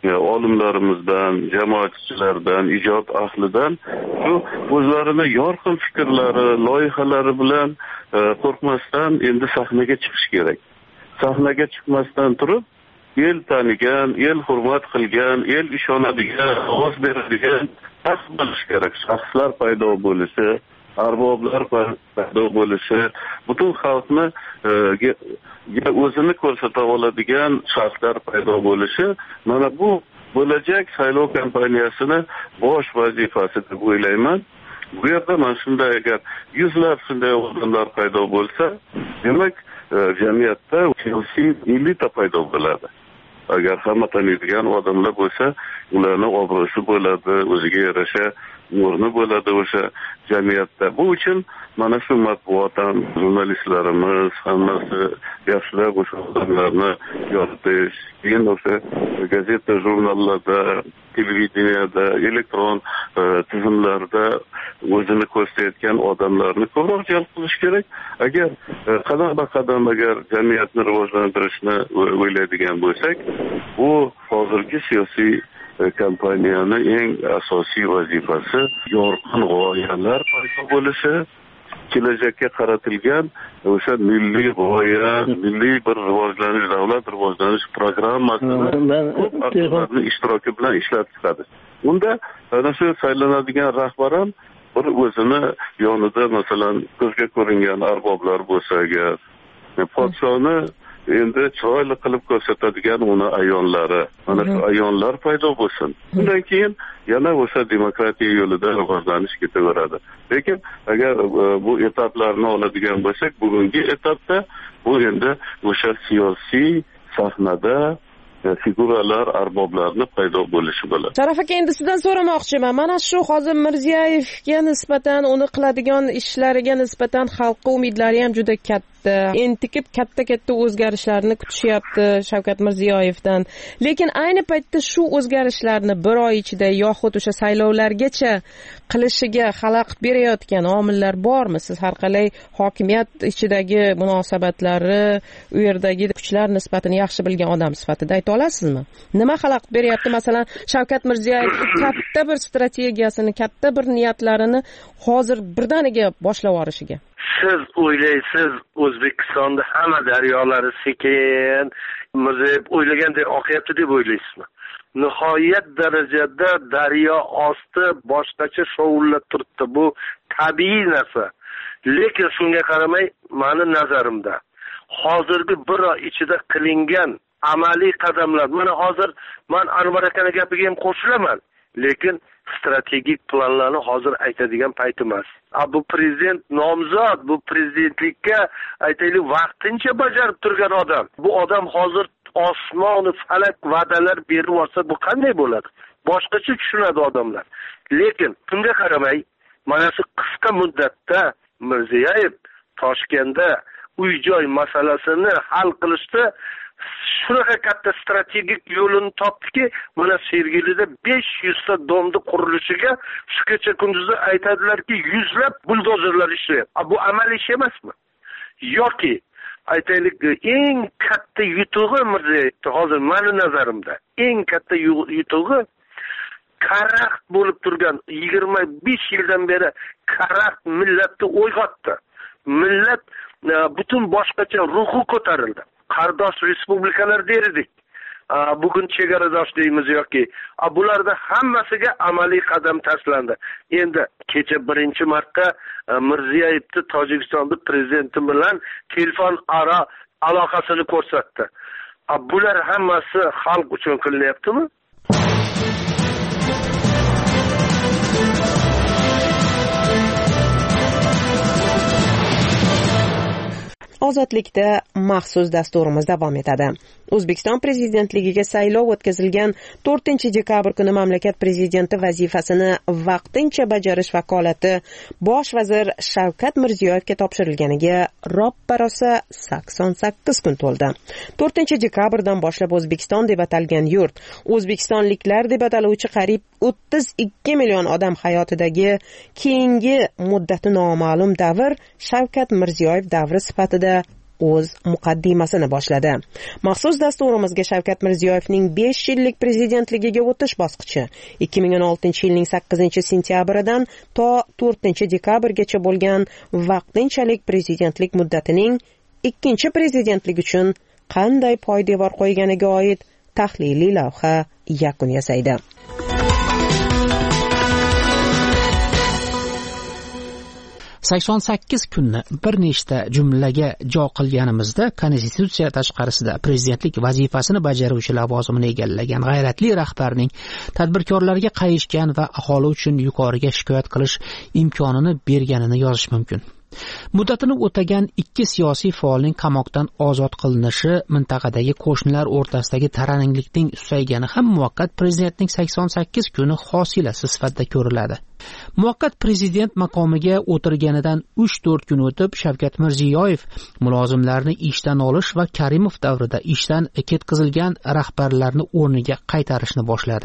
olimlarimizdan, jamoatchilardan, ijod ahlidan shu o'zlarini yorqin fikrlari, loyihalari bilan qo'rqmasdan endi sahnaga chiqish kerak. Sahnaga chiqmasdan turib, el tanigan, el hurmat qilgan, el ishonadigan, ovoz beradigan bo'lish kerak. Shaxslar paydo bo'lishi, arboblar paydo bo'lishi, butun xalqni o'zini ko'rsata oladigan shaxslar paydo bo'lishi, mana bu bo'lajak saylov kampaniyasini bosh vazifasi deb o'ylayman. Bu yerda mana shunday agar yuzlab shunday odamlar paydo bo'lsa, demak jamiyatda siyosiy elita paydo bo'ladi. Agar hamma taniydigan odamlar bo'lsa, ularni obro'si bo'ladi, o'ziga yarasha o'rni bo'ladi o'sha jamiyatda. Bu uchun mana shu matbuot ham, jurnalistlarimiz hammasi yaxshilab o'sha odamlarni yoritish, keyin o'sha gazeta, jurnallarda, televideniyada, elektron tizimlarda o'zini ko'rsatayotgan odamlarni ko'proq jalb qilish kerak. Agar qadam agar jamiyatni rivojlantirishni o'ylaydigan bo'lsak, bu hozirgi siyosiy kampaniyani eng asosiy vazifasi yorqin g'oyalar paydo bo'lishi, kelajakka qaratilgan o'sha milliy g'oya, milliy bir rivojlanish, davlat rivojlanish programmasini ishtiroki bilan ishlab chiqadi. Unda ana shu saylanadigan rahbar ham bir o'zini yonida masalan ko'zga ko'ringan arboblar bo'lsa agar, podshoni endi chiroyli qilib ko'rsatadigan uni ayonlari, mana shu ayonlar paydo bo'lsin. Undan keyin yana o'sha demokratiya yo'lida rivojlanish ketaveradi. Lekin agar bu etaplarni oladigan bo'lsak, bugungi etapda bu endi o'sha siyosiy sahnada figuralar, arboblarni paydo bo'lishi bo'ladi. Sharaf aka, endi sizdan so'ramoqchiman. Mana shu hozir Mirziyoyevga nisbatan, uni qiladigan ishlariga nisbatan xalqqa umidlari ham juda katta. Entikib katta o'zgarishlarni kutishyapti Shavkat Mirziyoyevdan. Lekin ayni paytda shu o'zgarishlarni bir oy ichida yoxud o'sha saylovlargacha qilishiga xalaqit berayotgan omillar bormi? Siz har qalay hokimiyat ichidagi munosabatlari, u yerdagi kuchlar nisbatini yaxshi bilgan odam sifatida ayta olasizmi? Nima xalaqit beryapti? Masalan, Shavkat Mirziyoyev katta bir strategiyasini, katta bir niyatlarini hozir birdaniga boshlab yuborishiga. Siz o'ylaysiz, O'zbekistonda hamma daryolari sekin, Mirziyoyev o'ylaganday oqyapti deb o'ylaysizmi? Nihoyat darajada daryo osti boshqacha shovullab turibdi. Bu tabiiy narsa. Lekin shunga qaramay, meni nazarimda hozirgi bir oy ichida qilingan amaliy qadamlar, mana hozir men Anvar akaning gapiga ham qo'shilaman, lekin strategik planlarni hozir aytadigan payt emas. Bu prezident nomzod, bu prezidentlikka aytaylik vaqtincha bajarib turgan odam. Bu odam hozir osmoni falak va'dalar berib olsa, bu qanday bo'ladi? Boshqacha tushunadi odamlar. Lekin shunga qaramay, mana shu qisqa muddatda Mirziyoyev Toshkentda uy-joy masalasini hal qilishda shunaqa katta strategik yo'lini topdiki, mana Sergelida 500 ta domni qurilishiga shu kecha kunduzda aytadilarki, yuzlab buldozerlar ishlayapti. Bu amaliy ish emasmi? Yoki aytaylik, eng katta yutug'i Mirziyoyevda hozir meni nazarimda eng katta yutug'i karaxt bo'lib turgan 25 yildan beri karaxt millatni uyg'otdi. Millat butun boshqacha ruhi ko'tarildi. Qardosh respublikalar derdik. Bugun chegaradosh deymiz yoki bularda hammasiga amaliy qadam tashlandi. Endi kecha 1-marta Mirziyoyevni Tojikistonda prezidenti bilan telefon aloqasini ko'rsatdi. Bular hammasi xalq uchun qilinyaptimi? Ozodlikda maxsus dasturimiz davom etadi. O'zbekiston prezidentligiga saylov o'tkazilgan 4-dekabr kuni mamlakat prezidenti vazifasini vaqtincha bajarish vakolati bosh vazir Shavkat Mirziyoyevga topshirilganiga roppa-rosa 88 kun to'ldi. 4-dekabrdan boshlab O'zbekiston deb atalgan yurt, o'zbekistonliklar deb ataluvchi qariyb 32 million odam hayotidagi keyingi muddati noma'lum davr Shavkat Mirziyoyev davri sifatida o'z muqaddimasini boshladi. Maxsus dasturimizga Shavkat Mirziyoyevning 5 yillik prezidentligiga o'tish bosqichi 2016-yilning 8-sentyabridan to 4-dekabrgacha bo'lgan vaqtinchalik prezidentlik muddatining ikkinchi prezidentlik uchun qanday poydevor qo'yganiga oid tahliliy lavha yakun yasaydi. sakson sakkiz kunni bir nechta jumlaga jo qilganimizda konstitutsiya tashqarisida prezidentlik vazifasini bajaruvchi lavozimini egallagan g'ayratli rahbarning tadbirkorlarga qayishgan va aholi uchun yuqoriga shikoyat qilish imkonini berganini yozish mumkin. Muddatini o'tagan 2 siyosiy faolning qamoqdan ozod qilinishi mintaqadagi qo'shnilar o'rtasidagi taraninglikning susaygani ham muvaqqat prezidentning 88 kuni hosilasi sifatida ko'riladi. Muvaqqat prezident maqomiga o'tirganidan 3-4 kun o'tib Shavkat Mirziyoyev mulozimlarni ishdan olish va Karimov davrida ishdan ketkazilgan rahbarlarni o'rniga qaytarishni boshladi.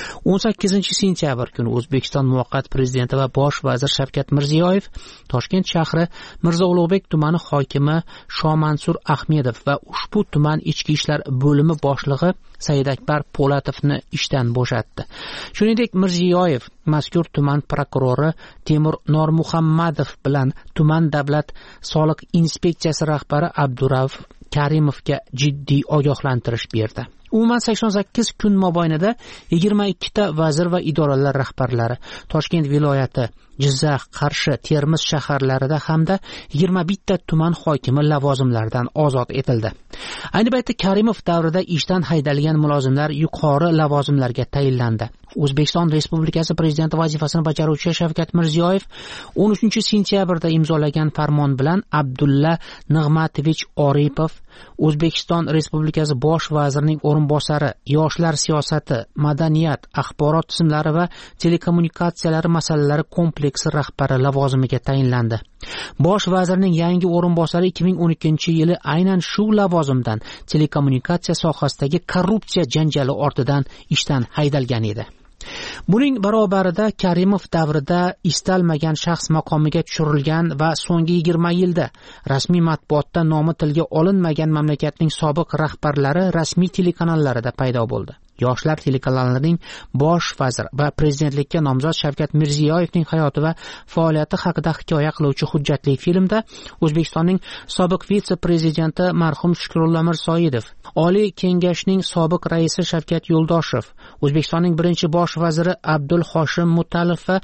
18-sentyabr kuni O'zbekiston muvaqqat prezidenti va bosh vazir Shavkat Mirziyoyev Toshkent shahri Mirzo Ulug'bek tumani hokimi Shomansur Ahmedov va ushbu tuman ichki ishlar bo'limi boshlig'i Saidakbar Po'latovni ishdan bo'shatdi. Shuningdek, Mirziyoyev mazkur tuman prokurori Temur Normuhammadov bilan tuman davlat soliq inspeksiyasi rahbari Abdurauf Karimovga jiddiy ogohlantirish berdi. Umuman 88 kun mobaynida 22 ta vazir va idoralar rahbarlari Toshkent viloyati, Jizzax, Qarshi, Termiz shaharlarida hamda 21 ta tuman hokimi lavozimlaridan ozod etildi. Ayni paytda Karimov davrida ishdan haydalgan mulozimlar yuqori lavozimlarga tayinlandi. O'zbekiston Respublikasi prezidenti vazifasini bajaruvchi Shavkat Mirziyoyev 13-sentyabrda imzolagan farmon bilan Abdulla Nig'matovich Oripov O'zbekiston Respublikasi bosh vazirining o'rinbosari, yoshlar siyosati, madaniyat, axborot tizimlari va telekommunikatsiyalari masalalari kompleksi rahbari lavozimiga tayinlandi. Bosh vazirning yangi o'rinbosari 2012-yili aynan shu lavozimdan telekommunikatsiya sohasidagi korrupsiya janjali ortidan ishdan haydalgan edi. Buning barobarida Karimov davrida istalmagan shaxs maqomiga tushirilgan va so'nggi 20 yilda rasmiy matbuotda nomi tilga olinmagan mamlakatning sobiq rahbarlari rasmiy telekanallarida paydo bo'ldi. Yoshlar telekanallarining bosh vazir va prezidentlikka nomzod Shavkat Mirziyoyevning hayoti va faoliyati haqida hikoya qiluvchi hujjatli filmda O'zbekistonning sobiq vitse-prezidenti marhum Shukrullo Mirsoidov, Oliy Kengashning sobiq raisi Shavkat Yo'ldoshev, O'zbekistonning birinchi bosh vaziri Abdul Hoshim Mutalov va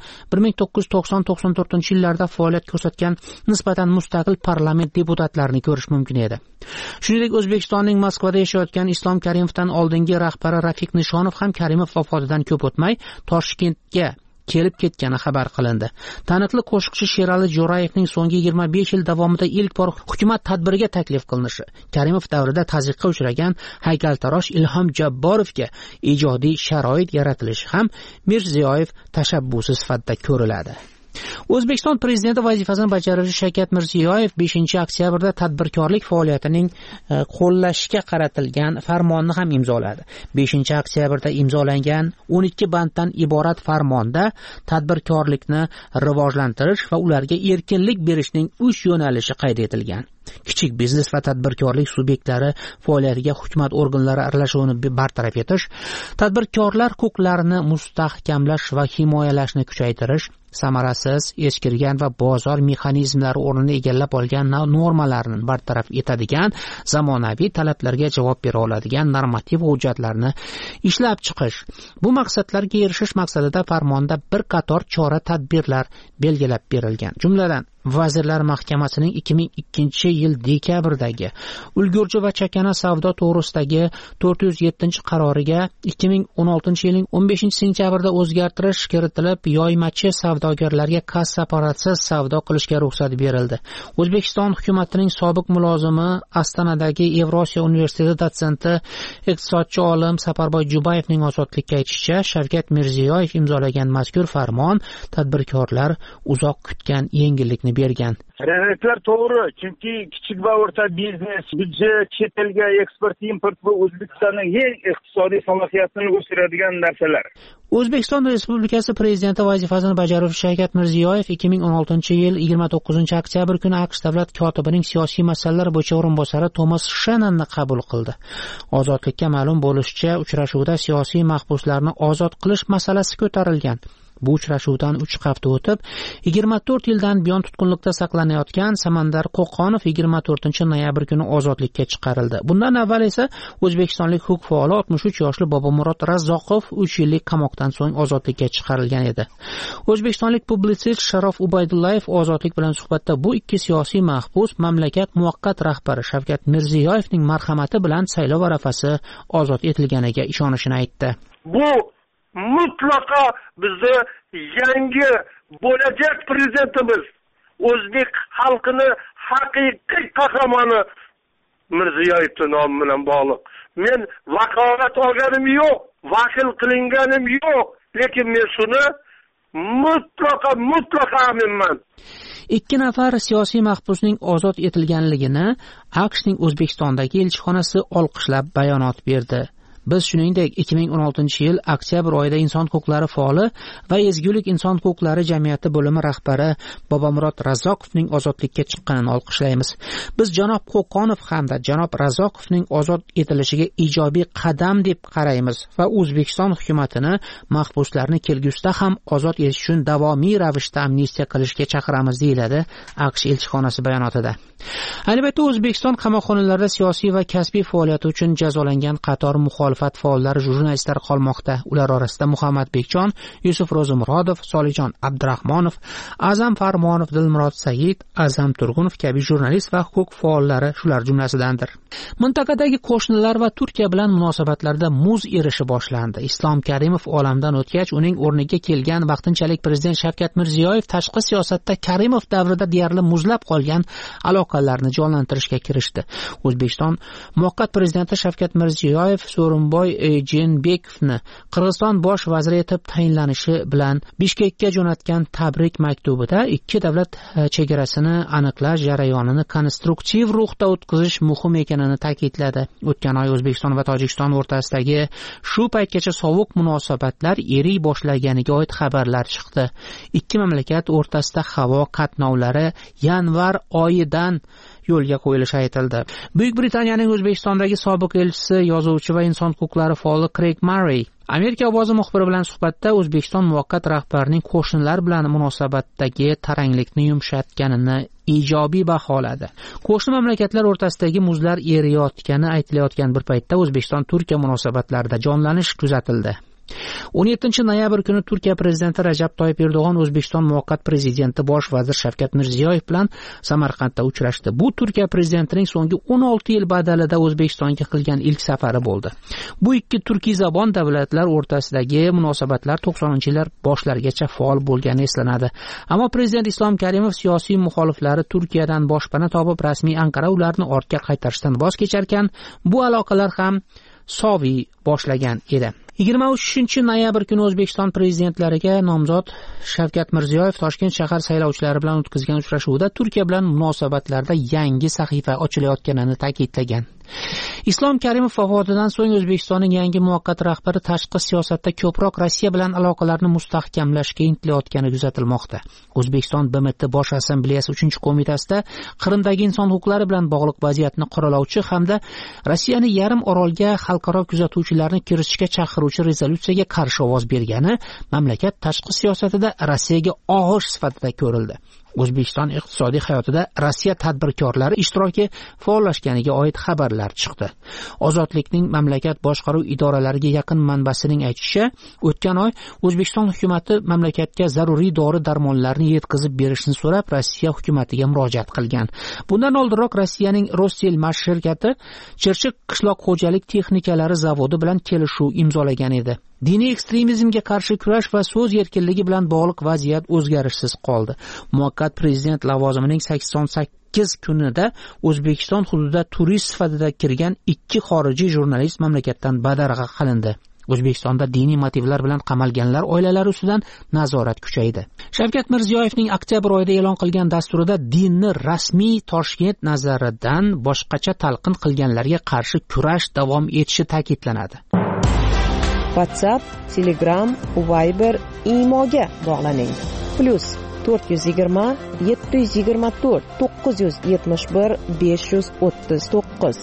1990-94-yillarda faoliyat ko'rsatgan nisbatan mustaqil parlament deputatlarini ko'rish mumkin edi. Shuningdek, O'zbekistonning Moskvada yashayotgan Islom Karimovdan oldingi rahbari Rafiq Nishonov ham Karimov vafotidan ko'p o'tmay Toshkentga kelib ketgani xabar qilindi. Taniqli qo'shiqchi Sherali Jo'rayevning so'nggi 25 yil davomida ilk bor hukumat tadbiriga taklif qilinishi, Karimov davrida tazyiqqa uchragan haykaltarosh Ilhom Jabborovga ijodiy sharoit yaratilishi ham Mirziyoyev tashabbusi sifatida ko'riladi. O'zbekiston prezidenti vazifasini bajaruvchi Shavkat Mirziyoyev 5-oktyabrda tadbirkorlik faoliyatining qo'llashga qaratilgan farmonni ham imzoladi. 5-oktyabrda imzolangan 12 banddan iborat farmonda tadbirkorlikni rivojlantirish va ularga erkinlik berishning 3 yo'nalishi qayd etilgan. Kichik biznes va tadbirkorlik subyektlari faoliyatiga hukumat organlari aralashuvini bartaraf etish, tadbirkorlar huquqlarini mustahkamlash va himoyalashni kuchaytirish, samarasiz, eskirgan va bozor mexanizmlari o'rnini egallab olgan normalarni bartaraf etadigan, zamonaviy talablarga javob bera oladigan normativ hujjatlarni ishlab chiqish. Bu maqsadlarga erishish maqsadida farmonda bir qator chora-tadbirlar belgilab berilgan. Jumladan, Vazirlar Mahkamasining 2002-yil dekabrdagi ulgurji va chakana savdo to'g'risidagi 407-qaroriga 2016-yilning 15-sentyabrida o'zgartirish kiritilib, yoymachi savdogarlarga kassa apparatsiz savdo qilishga ruxsat berildi. O'zbekiston hukumatining sobiq mulozimi, Ostonadagi Yevrosiyo universiteti dotsenti, iqtisodchi olim Safarboy Jubayevning ozodlikka aytishicha, Shavkat Mirziyoyev imzolagan mazkur farmon tadbirkorlar uzoq kutgan yengillikni bergan. Raqiblar to'g'ri, chunki kichik va o'rta biznes, byudjet, chet elga eksport, import bu O'zbekistonning eng iqtisodiy salohiyatini o'stiradigan narsalar. O'zbekiston Respublikasi Prezidenti vazifasini bajaruvchi Shavkat Mirziyoyev 2016-yil 29-oktyabr kuni AQSh davlat kotibining siyosiy masalalar bo'yicha o'rinbosari Tomas Shannonni qabul qildi. Ozodlikka ma'lum bo'lishicha, uchrashuvda siyosiy mahbuslarni ozod qilish masalasi ko'tarilgan. Bu uchrashuvdan 3 hafta o'tib, 24 yildan buyon tutqunlikda saqlanayotgan Samandar Qo'qonov 24-noyabr kuni ozodlikka chiqarildi. Bundan avval esa o'zbekistonlik huquq faoli 63 yoshli Bobomurod Razzoqov 3 yillik qamoqdan so'ng ozodlikka chiqarilgan edi. O'zbekistonlik publitsist Sharof Ubaydullayev ozodlik bilan suhbatda bu ikki siyosiy mahbus mamlakat muvaqqat rahbari Shavkat Mirziyoyevning marhamati bilan saylov arafasi ozod etilganiga ishonishini aytdi. Bu mutlaqo bizni yangi bo'lajak prezidentimiz, o'zbek xalqini haqiqiy qahramoni Mirziyoyevning nomi bilan bog'liq. Men vakolat olganim yo'q, vakil qilinganim yo'q, lekin men shuni mutlaqo aminman. 2 nafar siyosiy mahbusning ozod etilganligini AQShning O'zbekistondagi elchixonasi olqishlab bayonot berdi. Biz shuningdek 2016-yil oktyabr oyida inson huquqlari faoli va ezgulik inson huquqlari jamiyati bo'limi rahbari Bobomurod Razzoqovning ozodlikka chiqqanini olqishlaymiz. Biz janob Qo'qonov hamda janob Razzoqovning ozod etilishiga ijobiy qadam deb qaraymiz va O'zbekiston hukumatini mahbuslarni kelgusida ham ozod etish uchun davomiy ravishda amnistiya qilishga chaqiramiz, deyiladi AQSh elchixonasi bayonotida. Ayni paytda O'zbekiston qamoqxonalarida siyosiy va kasbiy faoliyati uchun jazolangan qator muxolifat faollari, jurnalistlar qolmoqda. Ular orasida Muhammad Bekjon, Yusuf Ro'zimurodov, Solijon Abdurahmonov, Azam Farmonov, Dilmurod Said, Azam Turgunov kabi jurnalist va huquq faollari shular jumlasidandir. Mintaqadagi qo'shnilar va Turkiya bilan munosabatlarda muz erishi boshlandi. Islom Karimov olamdan o'tgach, uning o'rniga kelgan vaqtinchalik prezident Shavkat Mirziyoyev tashqi siyosatda Karimov davrida deyarli muzlab qolgan aloqalarni jonlantirishga kirishdi. O'zbekiston muvaqqat prezidenti Shavkat Mirziyoyev So'rinboy Jeenbekovni Qirg'iziston bosh vaziri etib tayinlanishi bilan Bishkekka jo'natgan tabrik maktubida ikki davlat chegarasini aniqlash jarayonini konstruktiv ruhda o'tkazish muhim ekanini ta'kidladi. O'tgan oy O'zbekiston va Tojikiston o'rtasidagi shu paytgacha sovuq munosabatlar eriy boshlaganiga oid xabarlar chiqdi. Ikki mamlakat o'rtasida havo qatnovlari yanvar oyidan yo'lga qo'yilishi aytildi. Buyuk Britaniyaning O'zbekistondagi sobiq elchisi, yozuvchi va inson huquqlari faoli Craig Murray Amerika ovozi muxbiri bilan suhbatda O'zbekiston muvaqqat rahbarining qo'shnilar bilan munosabatdagi taranglikni yumshatganini ijobiy baholadi. Qo'shni mamlakatlar o'rtasidagi muzlar eriyotgani aytilayotgan bir paytda O'zbekiston Turkiya munosabatlarida jonlanish kuzatildi. 17 noyabr kuni Turkiya prezidenti Rajab Toyyib Erdo'g'on O'zbekiston muvaqqat prezidenti bosh vazir Shavkat Mirziyoyev bilan Samarqandda uchrashdi. Bu Turkiya prezidentining so'nggi 16 yil badalida O'zbekistonga qilgan ilk safari bo'ldi. Bu ikki turkiy zabon davlatlar o'rtasidagi munosabatlar 90-yillar boshlarigacha faol bo'lgani eslanadi. Ammo prezident Islom Karimov siyosiy muxoliflari Turkiyadan boshpana topib, rasmiy Anqara ularni ortga qaytarishdan voz kecharkan, bu aloqalar ham soviy boshlagan edi. 23 noyabr kuni O'zbekiston prezidentlariga nomzod Shavkat Mirziyoyev Toshkent shahar saylovchilari bilan o'tkazgan uchrashuvda Turkiya bilan munosabatlarda yangi sahifa ochilayotganini ta'kidlagan. Islom Karimov vafotidan so'ng O'zbekistonning yangi muvaqqat rahbari tashqi siyosatda ko'proq Rossiya bilan aloqalarni mustahkamlashga intilayotgani kuzatilmoqda. O'zbekiston BMT Bosh Assambleyasi 3-qo'mitasida Qrimdagi inson huquqlari bilan bog'liq vaziyatni qoralovchi hamda Rossiyani yarim orolga xalqaro kuzatuvchilarni kiritishga chaqiruvchi rezolyutsiyaga qarshi ovoz bergani mamlakat tashqi siyosatida Rossiyaga og'ish sifatida ko'rildi. O'zbekiston iqtisodiy hayotida Rossiya tadbirkorlari ishtiroki faollashganiga oid xabarlar chiqdi. Ozodlikning mamlakat boshqaruv idoralariga yaqin manbasining aytishicha, o'tgan oy O'zbekiston hukumatı mamlakatga zaruriy dori-darmonlarni yetkazib berishni so'rab Rossiya hukumatiga murojaat qilgan. Bundan oldinroq Rossiyaning Rossellmash shirkati Chirchiq qishloq xo'jalik texnikalari zavodi bilan kelishuv imzolagan edi. Diniy ekstremizmga qarshi kurash va so'z erkinligi bilan bog'liq vaziyat o'zgarishsiz qoldi. Muvaqqat prezident lavozimining 88 kunida O'zbekiston hududida turist sifatida kirgan 2 xorijiy jurnalist mamlakatdan badarg'a qilindi. O'zbekistonda diniy motivlar bilan qamalganlar oilalari ustidan nazorat kuchaydi. Shavkat Mirziyoyevning oktyabr oyida e'lon qilgan dasturida dinni rasmiy Toshkent nazaridan boshqacha talqin qilganlarga qarshi kurash davom etishi ta'kidlanadi. WhatsApp, Telegram, Viber, Imoga bog'laning. +420 724 971 539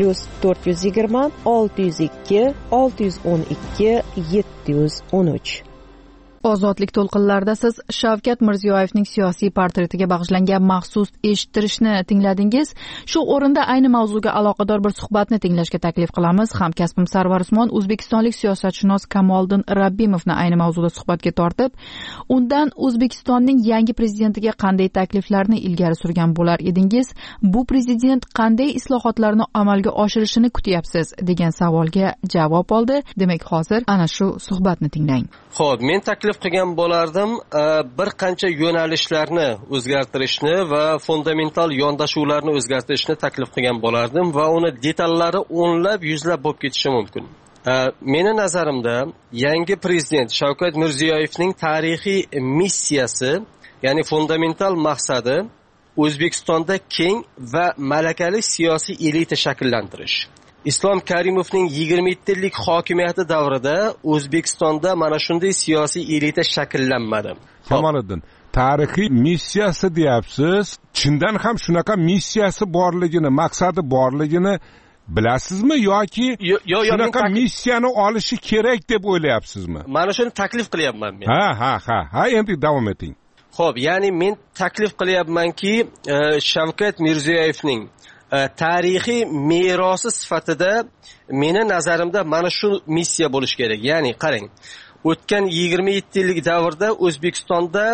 +420 602 612 713. Ozodlik to'lqinlarida siz Shavkat Mirziyoyevning siyosiy portretiga bag'ishlangan maxsus eshittirishni tingladingiz. Shu o'rinda ayni mavzuga aloqador bir suhbatni tinglashga taklif qilamiz. Hamkasbim Sarvar Usmon o'zbekistonlik siyosatshunos Kamoliddin Rabbimovni ayni mavzuda suhbatga tortib, undan O'zbekistonning yangi prezidentiga qanday takliflarni ilgari surgan bo'lar edingiz, bu prezident qanday islohotlarni amalga oshirishini kutyapsiz degan savolga javob oldi. Demak, hozir ana shu suhbatni tinglang. Xo'p, men taklif qilgan bo'lardim bir qancha yo'nalishlarni o'zgartirishni va fundamental yondashuvlarni o'zgartirishni taklif qilgan bo'lardim va uni detallari o'nlab, yuzlab bo'lib ketishi mumkin. Meni nazarimda yangi prezident Shavkat Mirziyoyevning tarixiy missiyasi, ya'ni fundamental maqsadi O'zbekistonda keng va malakali siyosiy elita shakllantirish. Islom Karimovning 27 yillik hokimiyati davrida O'zbekistonda mana shunday siyosiy elita shakllanmadi. Kamoliddin, tarixiy missiyasi deyapsiz. Chindan ham shunaqa missiyasi borligini, maqsadi borligini bilasizmi yoki shunaqa missiyani olishi kerak deb o'ylayapsizmi? Mana shuni taklif qilyapman men. Ha, endi davom eting. Xo'p, ya'ni men taklif qilyapmanki, Shavkat Mirziyoyevning tarixiy merosi sifatida meni nazarimda mana shu missiya bo'lish kerak. Ya'ni qarang, o'tgan 27 yillik davrda O'zbekistonda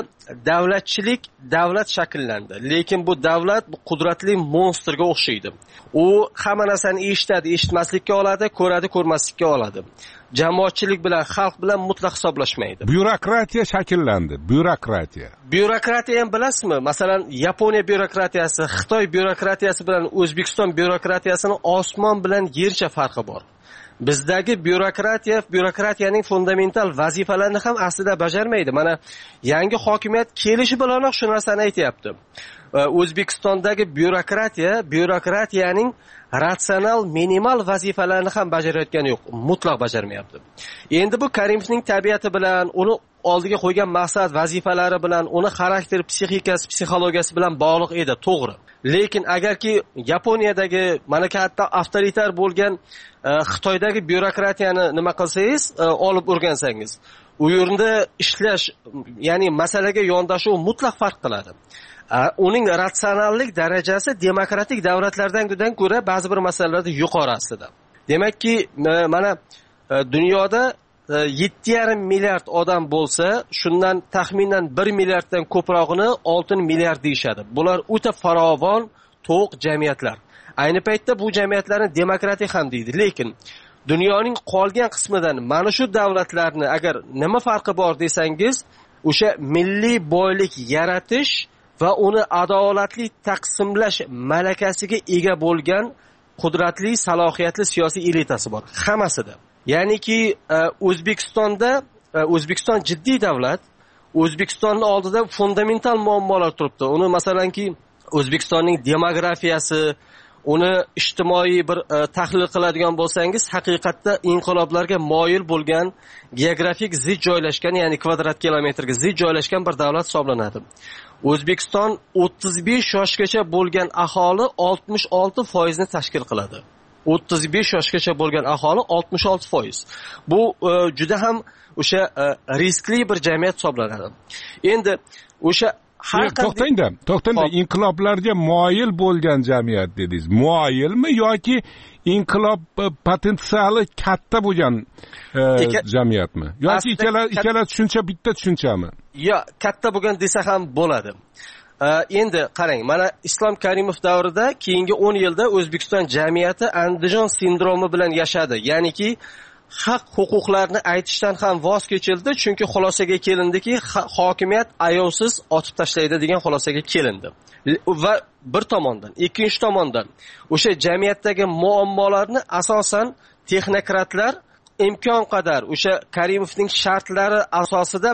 davlat shakllandi. Lekin bu davlat qudratli monsterga o'xshaydi. U hamma narsani eshitadi, eshitmaslikka oladi, ko'radi, ko'rmaslikka oladi. Jamoatchilik bilan, xalq bilan mutlaq hisoblashmaydi. Byurokratiya shakllandi, byurokratiya ham bilasizmi? Masalan, Yaponiya byurokratiyasi, Xitoy byurokratiyasi bilan O'zbekiston byurokratiyasini osmon bilan yercha farqi bor. Bizdagi byurokratiyaning fundamental vazifalarini ham aslida bajarmaydi. Mana yangi hokimiyat kelishi bilanoq shu narsani aytayapti. O'zbekistondagi byurokratiyaning ratsional, minimal vazifalarini ham bajarayotgani yo'q, mutlaq bajarmayapti. Endi bu Karimovning tabiati bilan, uni oldiga qo'ygan maqsad, vazifalari bilan, uni xarakteri, psixikasi, psixologiyasi bilan bog'liq edi, to'g'ri. Lekin agarki Yaponiyadagi mana katta avtoritar bo'lgan Xitoydagi byurokratiyani nima qilsangiz, olib o'rgansangiz, u yerda ishlash, ya'ni masalaga yondashuv mutlaq farq qiladi. Uning ratsionallik darajasi demokratik davlatlardan ko'ra ba'zi bir masalalarda yuqori aslida. Demakki, mana dunyoda 7,5 milliard odam bo'lsa, shundan taxminan 1 milliarddan ko'prog'ini oltin milliard deyshadi. Bular o'ta farovon, to'q jamiyatlar. Ayni paytda bu jamiyatlarni demokratik ham deydi. Lekin dunyoning qolgan qismidan mana shu davlatlarni agar nima farqi bor desangiz, o'sha milliy boylik yaratish va uni adolatli taqsimlash malakasiga ega bo'lgan qudratli, salohiyatli siyosiy elitasi bor. Hammasida. Ya'niki O'zbekiston jiddiy davlat, O'zbekistonning oldida fundamental muammolar turibdi. Uni masalanki O'zbekistonning demografiyasi, uni ijtimoiy bir tahlil qiladigan bo'lsangiz, haqiqatda inqiloblarga moyil bo'lgan, geografik zich joylashgan, ya'ni kvadrat kilometrga zich joylashgan bir davlat hisoblanadi. O'zbekiston 35 yoshgacha bo'lgan aholi 66% ni tashkil qiladi. 35 yoshgacha bo'lgan aholi 66%. Bu juda ham o'sha riskli bir jamiyat hisoblanadi. Endi o'sha to'xtangda, inqiloblarga moyil bo'lgan jamiyat dedingiz. Moyilmi yoki inqilob potensiali katta bo'lgan jamiyatmi? Yoki ikkala tushuncha bitta tushunchami? Yo'q, katta bo'lgan desa ham bo'ladi. Endi qarang, mana Islom Karimov davrida keyingi 10 yilda O'zbekiston jamiyati Andijon sindromi bilan yashadi. Ya'niki haq huquqlarni aytishdan ham voz kechildi, chunki xulosaga kelindiki, hokimiyat ayovsiz otib tashlaydi degan xulosaga kelindi. Va bir tomondan, ikkinchi tomondan o'sha jamiyatdagi muammolarni asosan texnokratlar imkon qadar o'sha Karimovning shartlari asosida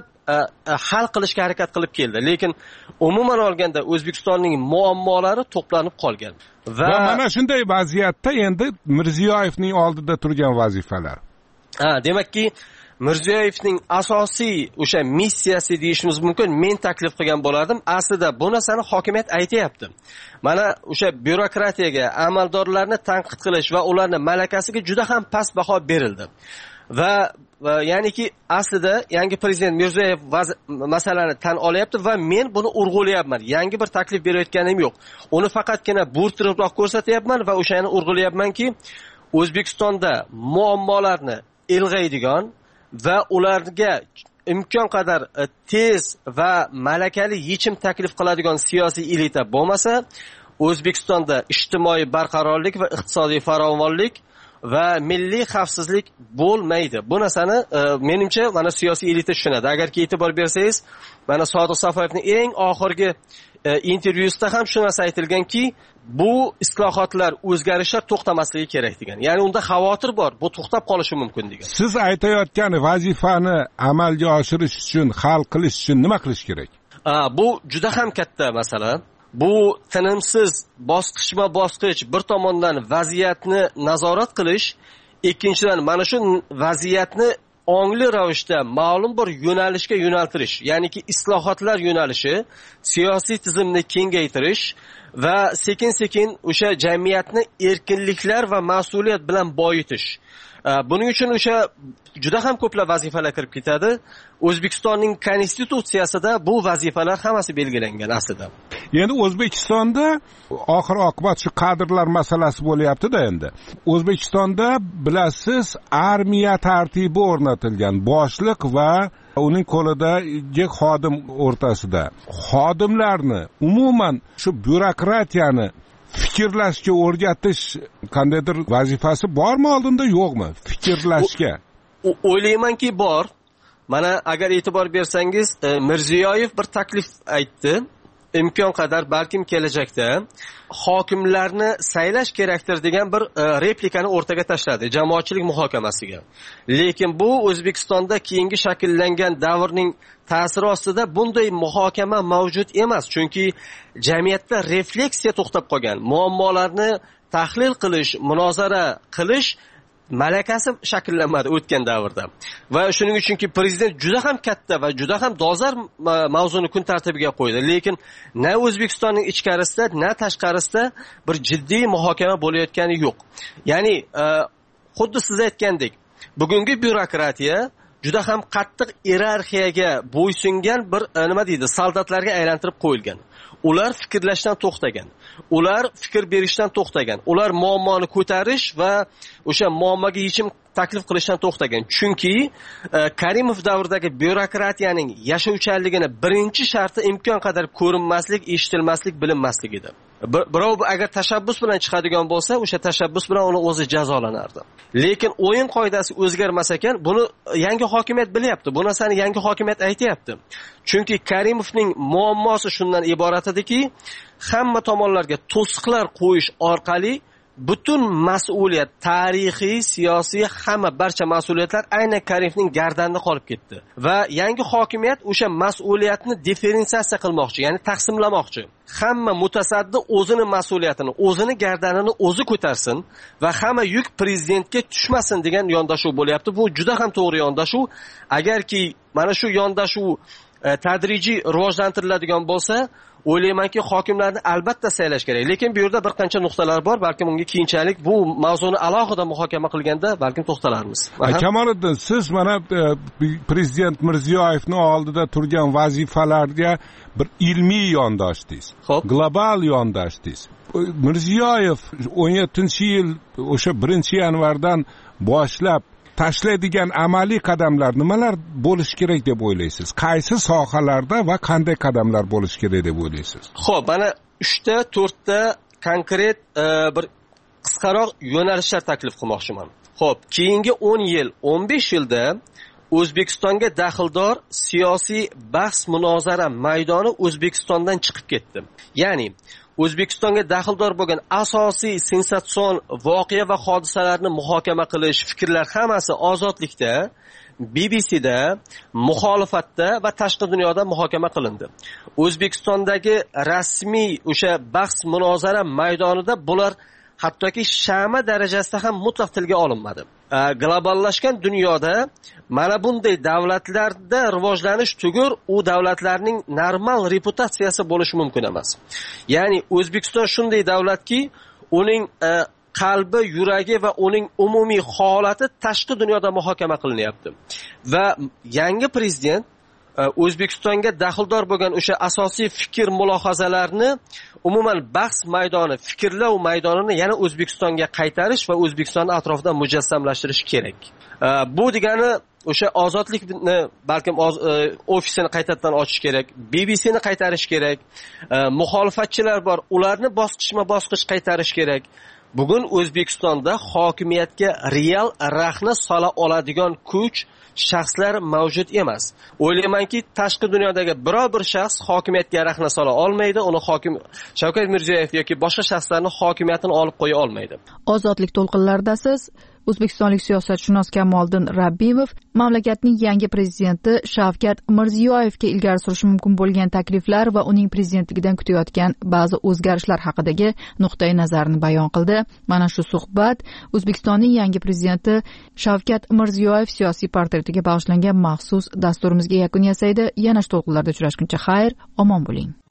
hal qilishga harakat qilib keldi. Lekin umuman olganda O'zbekistonning muammolari to'planib qolgan. Va mana shunday vaziyatda endi Mirziyoyevning oldida turgan vazifalar. Demakki, Mirziyoyevning asosiy o'sha missiyasi deyishimiz mumkin. Men taklif qilgan bo'lardim. Aslida bu narsani hokimiyat aytayapti. Mana o'sha byurokratiyaga, amaldorlarni tanqid qilish va ularning malakasiga juda ham past baho berildi. Va ya'niki aslida yangi prezident Mirziyoyev masalani tan olyapti va men buni urg'ulayapman. Yangi bir taklif berayotganim yo'q. Uni faqatgina bo'rttiribroq ko'rsatyapman va o'shani urg'ulayapmanki, O'zbekistonda muammolarni ilg'aydigan va ularga imkon qadar tez va malakali yechim taklif qiladigan siyosiy elita bo'lmasa, O'zbekistonda ijtimoiy barqarorlik va iqtisodiy farovonlik va milliy xavfsizlik bo'lmaydi. Bu narsani menimcha mana siyosiy elita tushunadi. Agarki e'tibor bersangiz, mana Sodiq Safoyevning eng oxirgi intervyusida ham shu narsa aytilganki, bu islohotlar, o'zgarishlar to'xtamasligi kerak degan. Ya'ni unda xavotir bor, bu to'xtab qolishi mumkin degan. Siz aytayotgan vazifani amalga oshirish uchun, hal qilish uchun nima qilish kerak? Bu juda ham katta masala. Bu tinimsiz bosqichma-bosqich bir tomondan vaziyatni nazorat qilish, ikkinchidan mana shu vaziyatni ongli ravishda ma'lum bir yo'nalishga yo'naltirish, ya'niki islohotlar yo'nalishi, siyosiy tizimni kengaytirish va sekin-sekin o'sha jamiyatni erkinliklar va mas'uliyat bilan boyitish. Buning uchun o'sha juda ham ko'plab vazifalar kirib ketadi. O'zbekistonning konstitutsiyasida bu vazifalar hammasi belgilangan aslida. Endi O'zbekistonda oxir oqibat shu kadrlar masalasi bo'lyapti-da endi. O'zbekistonda bilasiz, armiya tartibi o'rnatilgan, boshliq va uning qo'lidagi xodim o'rtasida. Xodimlarni umuman shu byurokratiyani fikrlashga o'rgatish qandaydir vazifasi bormi oldinda, yo'qmi? Fikrlashga. O'ylaymanki bor. Mana agar e'tibor bersangiz, Mirziyoyev bir taklif aytdi. Imkon qadar balkim kelajakda hokimlarni saylash kerakdir degan bir replikani o'rtaga tashladi jamoatchilik muhokamasiga. Lekin bu O'zbekistonda keyingi shakllangan davrning ta'siri ostida bunday muhokama mavjud emas, chunki jamiyatda refleksiya to'xtab qolgan. Muammolarni tahlil qilish, munozara qilish malakasi shakllanmadi o'tgan davrda. Va shuning uchunki prezident juda ham katta va juda ham dolzarb mavzuni kun tartibiga qo'ydi. Lekin na O'zbekistonning ichkarisida, na tashqarisida bir jiddiy muhokama bo'layotgani yo'q. Ya'ni xuddi siz aytgandek, bugungi byurokratiya juda ham qattiq iyerarxiyaga bo'ysungan bir nima deydi, soldatlarga aylantirib qo'yilgan. Ular fikrlashdan to'xtagan. Ular fikr berishdan to'xtagan. Ular muammoni ko'tarish va o'sha muammoga yechim taklif qilishdan to'xtagan. Chunki Karimov davridagi byurokratiyaning yashovchanligini birinchi sharti imkon qadar ko'rinmaslik, eshitilmaslik, bilinmaslik edi. Birov agar tashabbus bilan chiqadigan bo'lsa, o'sha tashabbus bilan uni o'zi jazolanardi. Lekin o'yin qoidasi o'zgarmas ekan, buni yangi hokimiyat bilyapti. Bu narsani yangi hokimiyat aytayapti. Chunki Karimovning muammosi shundan iborat ediki, hamma tomonlarga to'siqlar qo'yish orqali butun mas'uliyat, tarixiy, siyosiy, hamma barcha mas'uliyatlar aynan Karimovning gardanida qolib ketdi. Va yangi hokimiyat o'sha mas'uliyatni diferensiatsiya qilmoqchi, ya'ni taqsimlamoqchi. Hamma mutasaddi o'zini mas'uliyatini, o'zini gardanini o'zi ko'tarsin va hamma yuk prezidentga tushmasin degan yondashuv bo'lyapti. Bu juda ham to'g'ri yondashuv. Agarki mana shu yondashuv tadrijiy rivojlantiriladigan bo'lsa, o'ylaymanki hokimlarni albatta saylash kerak. Lekin bu yerda bir qancha nuqtalar bor. Balkim unga keyinchalik bu mavzuni alohida muhokama qilganda balkim to'xtalarmiz. Kamoliddin, siz mana prezident Mirziyoyevning oldida turgan vazifalarga bir ilmiy yondashdingiz. Global yondashdingiz. Mirziyoyev 17-yil o'sha 1-yanvardan boshlab tashlaydigan amaliy qadamlar nimalar bo'lishi kerak deb o'ylaysiz? Qaysi sohalarda va qanday qadamlar bo'lishi kerak deb o'ylaysiz? Xo'p, mana 3-4 ta konkret bir qisqaroq yo'nalishlar taklif qilmoqchiman. Xo'p, keyingi 10 yil, 15 yilda O'zbekistonga daxldor siyosiy bahs munozara maydoni O'zbekistondan chiqib ketdi. Ya'ni O'zbekistonga daxldor bo'lgan asosiy sensatsion voqea va hodisalarni muhokama qilish, fikrlar hammasi ozodlikda, BBCda, muxolifatda va tashqi dunyoda muhokama qilindi. O'zbekistondagi rasmiy o'sha bahs munozara maydonida bular hattoki shama darajasida ham mutlaq tilga olinmadi. Globallashgan dunyoda mana bunday davlatlarda rivojlanish tugur u davlatlarning normal reputatsiyasi bo'lishi mumkin emas. Ya'ni O'zbekiston shunday davlatki, uning qalbi, yuragi va uning umumiy holati tashqi dunyoda muhokama qilinyapti. Va yangi prezident O'zbekistonga daxldor bo'lgan o'sha asosiy fikr mulohazalarni umuman bahs maydoni, fikrlash maydonini yana O'zbekistonga qaytarish va O'zbekiston atrofida mujassamlashtirish kerak. Bu degani o'sha ozodlikni balkim ofisini qaytadan ochish kerak, BBCni qaytarish kerak, muxolifatchilar bor, ularni bosqichma-bosqich qaytarish kerak. Bugun O'zbekistonda hokimiyatga real rahna sola oladigan kuch, shaxslar mavjud emas. O'ylaymanki, tashqi dunyodagi biror bir shaxs hokimiyatga rahna sola olmaydi, uni Shavkat Mirziyoyev yoki boshqa shaxslarning hokimiyatini olib qo'ya olmaydi. Ozodlik to'lqinlarida siz o'zbekistonlik siyosatshunos Kamoliddin Rabbimov mamlakatning yangi prezidenti Shavkat Mirziyoyevga ilgari surishi mumkin bo'lgan takliflar va uning prezidentligidan kutayotgan ba'zi o'zgarishlar haqidagi nuqtai nazarni bayon qildi. Mana shu suhbat O'zbekistonning yangi prezidenti Shavkat Mirziyoyev siyosiy portretiga bag'ishlangan maxsus dasturimizga yakun yasaydi. Yana to'lqinlarda uchrashguncha xayr, omon bo'ling.